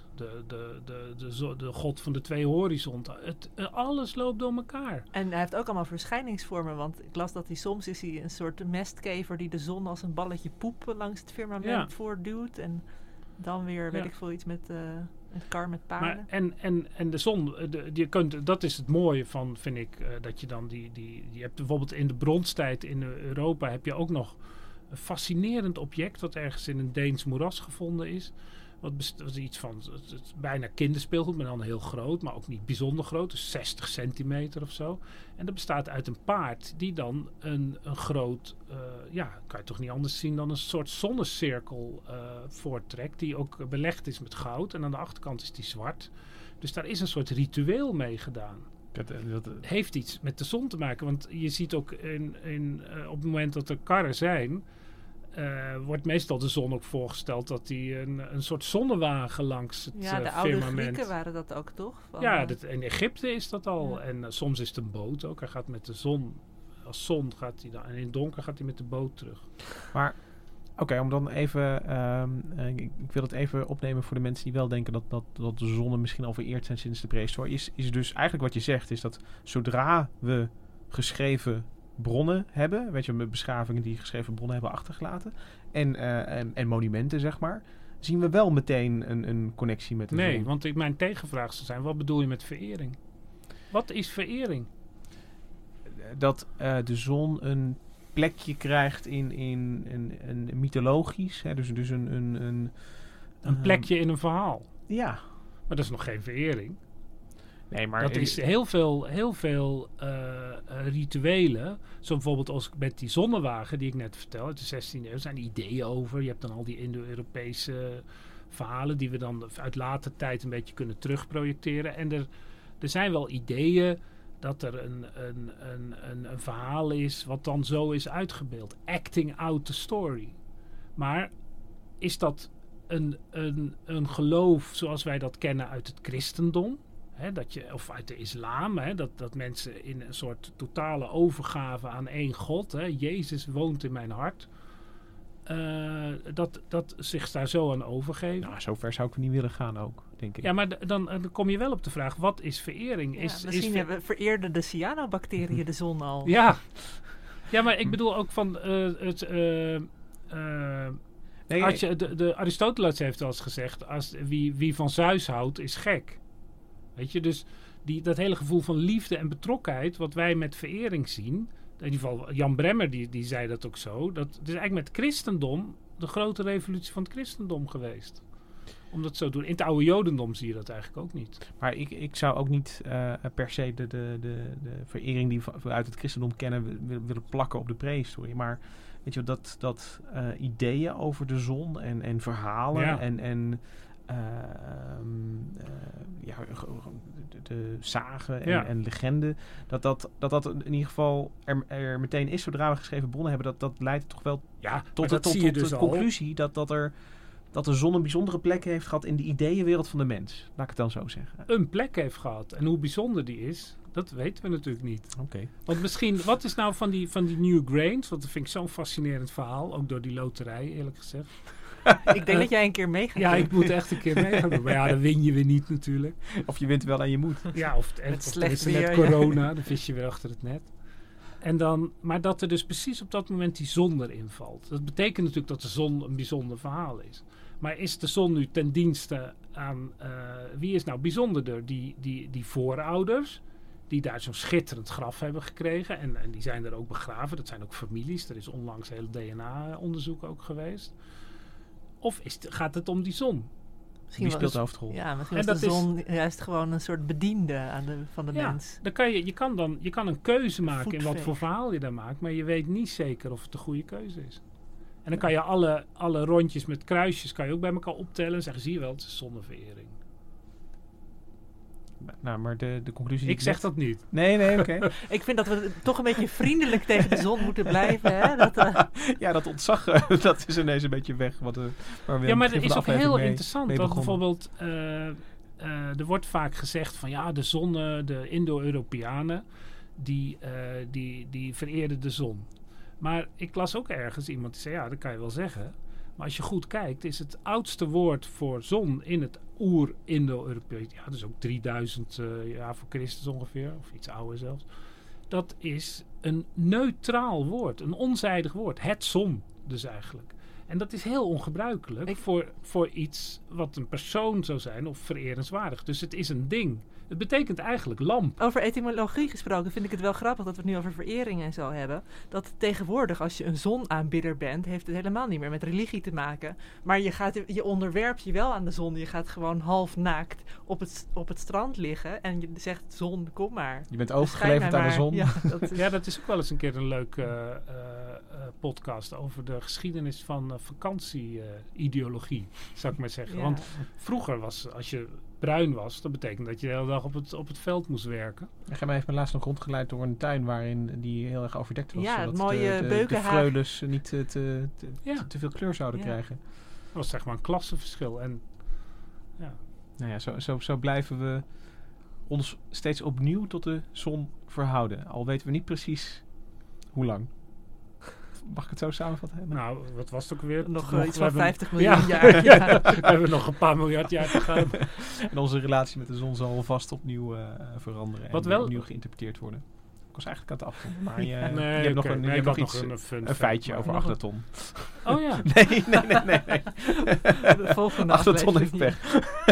De god van de twee horizonten. Alles loopt door elkaar.
En hij heeft ook allemaal verschijningsvormen. Want ik las dat hij soms is hij een soort mestkever die de zon als een balletje poep langs het firmament voortduwt. En dan weer, weet ik veel, iets met een kar met paarden.
Maar en de zon, dat is het mooie van, vind ik, dat je dan je hebt bijvoorbeeld in de bronstijd in Europa heb je ook nog een fascinerend object wat ergens in een Deens moeras gevonden is. Wat iets van, het is bijna kinderspeelgoed, maar dan heel groot, maar ook niet bijzonder groot. Dus 60 centimeter of zo. En dat bestaat uit een paard die dan een groot, kan je toch niet anders zien dan een soort zonnecirkel voorttrekt. Die ook belegd is met goud. En aan de achterkant is die zwart. Dus daar is een soort ritueel mee gedaan. Het heeft iets met de zon te maken. Want je ziet ook op het moment dat er karren zijn, wordt meestal de zon ook voorgesteld dat die een soort zonnewagen langs het firmament.
Ja, de oude Grieken waren dat ook, toch?
In Egypte is dat al. Ja. En soms is het een boot ook. Hij gaat met de zon. Als zon gaat hij dan. En in het donker gaat hij met de boot terug.
Maar oké, om dan even. Ik wil het even opnemen voor de mensen die wel denken dat de zonnen misschien al vereerd zijn sinds de prehistorie. Is dus eigenlijk wat je zegt, is dat zodra we geschreven bronnen hebben, weet je, met beschavingen die geschreven bronnen hebben achtergelaten en monumenten, zeg maar, zien we wel meteen een connectie met de zon.
Nee, want mijn tegenvraag zou zijn, wat bedoel je met verering? Wat is verering?
Dat de zon een plekje krijgt in mythologisch, hè, dus een
plekje in een verhaal.
Ja.
Maar dat is nog geen verering.
Nee, maar
dat is heel veel rituelen. Zo bijvoorbeeld als met die zonnewagen die ik net vertel uit de 16e eeuw. Zijn ideeën over. Je hebt dan al die Indo-Europese verhalen die we dan uit later tijd een beetje kunnen terugprojecteren. En er zijn wel ideeën dat er een verhaal is wat dan zo is uitgebeeld. Acting out the story. Maar is dat een geloof zoals wij dat kennen uit het christendom? Of uit de islam, dat mensen in een soort totale overgave aan één God, Jezus woont in mijn hart, dat zich daar zo aan overgeven.
Nou, zover zou ik niet willen gaan ook, denk ik.
Ja, maar dan kom je wel op de vraag, wat is verering?
Ja, misschien vereerden de cyanobacteriën de zon al.
Ja, maar ik bedoel ook van Aristoteles heeft wel eens gezegd, wie van Zeus houdt, is gek. Weet je, dus dat hele gevoel van liefde en betrokkenheid, wat wij met verering zien, in ieder geval Jan Bremmer die zei dat ook zo, dat is eigenlijk met het christendom de grote revolutie van het christendom geweest. Om dat zo te doen. In het oude jodendom zie je dat eigenlijk ook niet.
Maar ik zou ook niet per se de verering die we uit het christendom kennen willen plakken op de prehistorie. Maar weet je, dat ideeën over de zon en verhalen en de sagen en legenden, dat in ieder geval er meteen is zodra we geschreven bronnen hebben, dat leidt toch wel tot de conclusie dat de zon een bijzondere plek heeft gehad in de ideeënwereld van de mens. Laat ik het dan zo zeggen.
Een plek heeft gehad. En hoe bijzonder die is, dat weten we natuurlijk niet.
Okay.
Want misschien, wat is nou van die Newgrange? Want dat vind ik zo'n fascinerend verhaal. Ook door die loterij, eerlijk gezegd.
Ik denk dat jij een keer mee gaat doen.
Ja, ik moet echt een keer mee gaan doen. Maar ja, dan win je weer niet natuurlijk.
Of je wint wel en je moet.
Ja, of er is net corona. Dan vis je weer achter het net. Maar dat er dus precies op dat moment die zon erin valt. Dat betekent natuurlijk dat de zon een bijzonder verhaal is. Maar is de zon nu ten dienste aan... wie is nou bijzonderder? Die voorouders, die daar zo'n schitterend graf hebben gekregen. En die zijn er ook begraven. Dat zijn ook families. Er is onlangs heel DNA-onderzoek ook geweest. Of gaat het om die zon?
Wie speelt de hoofdrol?
Ja, misschien was de zon juist gewoon een soort bediende van de mens.
Dan je kan een keuze maken in wat voor verhaal je daar maakt, maar je weet niet zeker of het de goede keuze is. En dan kan je alle rondjes met kruisjes kan je ook bij elkaar optellen en zeggen, zie je wel, het is zonneverering.
Nou, maar de conclusie...
Ik zeg dat niet.
Nee, oké.
Ik vind dat we toch een beetje vriendelijk tegen de zon moeten blijven. Hè?
Ja, dat ontzag, dat is ineens een beetje weg. Maar
het is ook heel interessant. Dat bijvoorbeeld, er wordt vaak gezegd van ja, de zon, de Indo-Europeanen, die vereerden de zon. Maar ik las ook ergens iemand die zei, ja, dat kan je wel zeggen. Maar als je goed kijkt, is het oudste woord voor zon in het oer-Indo-Europees, ja, dus ook 3000 jaar voor Christus ongeveer, of iets ouder zelfs. Dat is een neutraal woord, een onzijdig woord. Het zon dus eigenlijk. En dat is heel ongebruikelijk voor iets wat een persoon zou zijn of vererenswaardig. Dus het is een ding. Het betekent eigenlijk lamp.
Over etymologie gesproken vind ik het wel grappig dat we het nu over verering en zo hebben. Dat tegenwoordig als je een zonaanbidder bent, heeft het helemaal niet meer met religie te maken. Maar je onderwerpt je wel aan de zon. Je gaat gewoon half naakt op het strand liggen en je zegt zon, kom maar. Je
bent overgeleverd aan de zon.
Ja, dat is ook wel eens een keer een leuke podcast over de geschiedenis van vakantie-ideologie, zou ik maar zeggen. Ja. Want vroeger was, als je bruin was, dat betekent dat je de hele dag op het veld moest werken.
Mij heeft me laatst nog rondgeleid door een tuin waarin die heel erg overdekt was.
Ja,
zodat
het mooie
de freules niet te veel kleur zouden krijgen.
Dat was zeg maar een klassenverschil. En, ja.
Nou ja, zo blijven we ons steeds opnieuw tot de zon verhouden. Al weten we niet precies hoe lang. Mag ik het zo samenvatten?
Nou, wat was het ook weer?
Nog iets van 50 miljoen jaar.
Ja. We hebben nog een paar miljard jaar te gaan.
En onze relatie met de zon zal vast opnieuw veranderen.
Wat
en
wel
opnieuw geïnterpreteerd worden. Ik was eigenlijk aan het afronden. Maar je hebt nog een feitje over Achterton.
Oh ja.
Nee.
De volgende
Achterton heeft pech.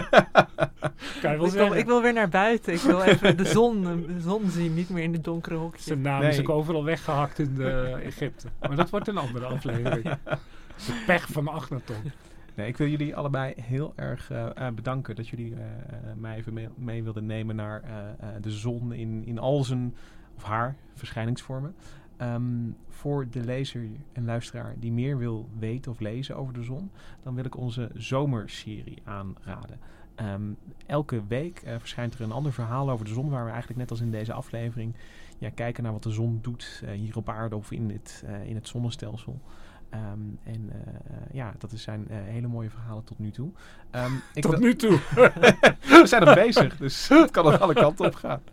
Ik wil weer naar buiten. Ik wil even de zon zien, niet meer in de donkere hokjes.
Zijn naam is ook overal weggehakt in Egypte. Maar dat wordt een andere aflevering. Ja. De pech van Achterton.
Nee, ik wil jullie allebei heel erg bedanken dat jullie mij even mee wilden nemen naar de zon in al zijn of haar verschijningsvormen. Voor de lezer en luisteraar die meer wil weten of lezen over de zon, dan wil ik onze zomerserie aanraden. Elke week verschijnt er een ander verhaal over de zon, waar we eigenlijk net als in deze aflevering kijken naar wat de zon doet hier op aarde of in het zonnestelsel. Dat zijn hele mooie verhalen tot nu toe.
Nu toe?
We zijn nog bezig, dus het kan er alle kanten op gaan.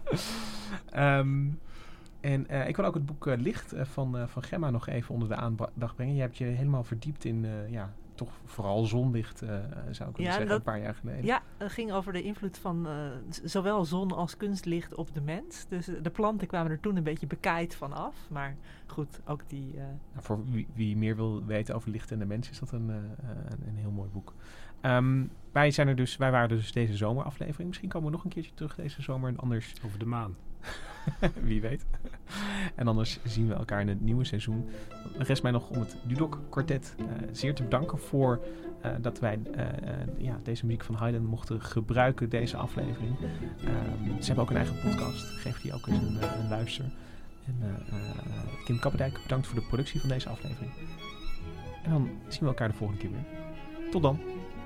Ik wil ook het boek Licht van Gemma nog even onder de aandacht brengen. Je hebt je helemaal verdiept in toch vooral zonlicht, zou ik willen zeggen, een paar jaar geleden.
Ja, het ging over de invloed van zowel zon als kunstlicht op de mens. Dus de planten kwamen er toen een beetje bekaaid van af. Maar goed, ook die...
voor wie meer wil weten over licht en de mens is dat een heel mooi boek. Wij waren dus deze zomeraflevering. Misschien komen we nog een keertje terug deze zomer en anders...
Over de maan.
Wie weet. En anders zien we elkaar in het nieuwe seizoen. Er rest mij nog om het Dudok Quartet zeer te bedanken voor dat wij deze muziek van Haydn mochten gebruiken, deze aflevering. Ze hebben ook een eigen podcast. Geef die ook eens een luister. En Kim Kappendijk, bedankt voor de productie van deze aflevering. En dan zien we elkaar de volgende keer weer. Tot dan.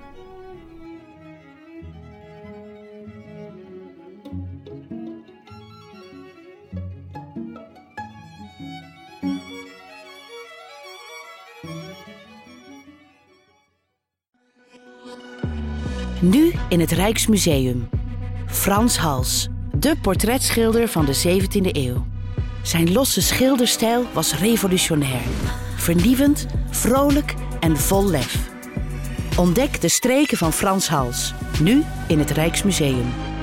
Nu in het Rijksmuseum. Frans Hals, de portretschilder van de 17e eeuw. Zijn losse schilderstijl was revolutionair. Vernieuwend, vrolijk en vol lef. Ontdek de streken van Frans Hals, nu in het Rijksmuseum.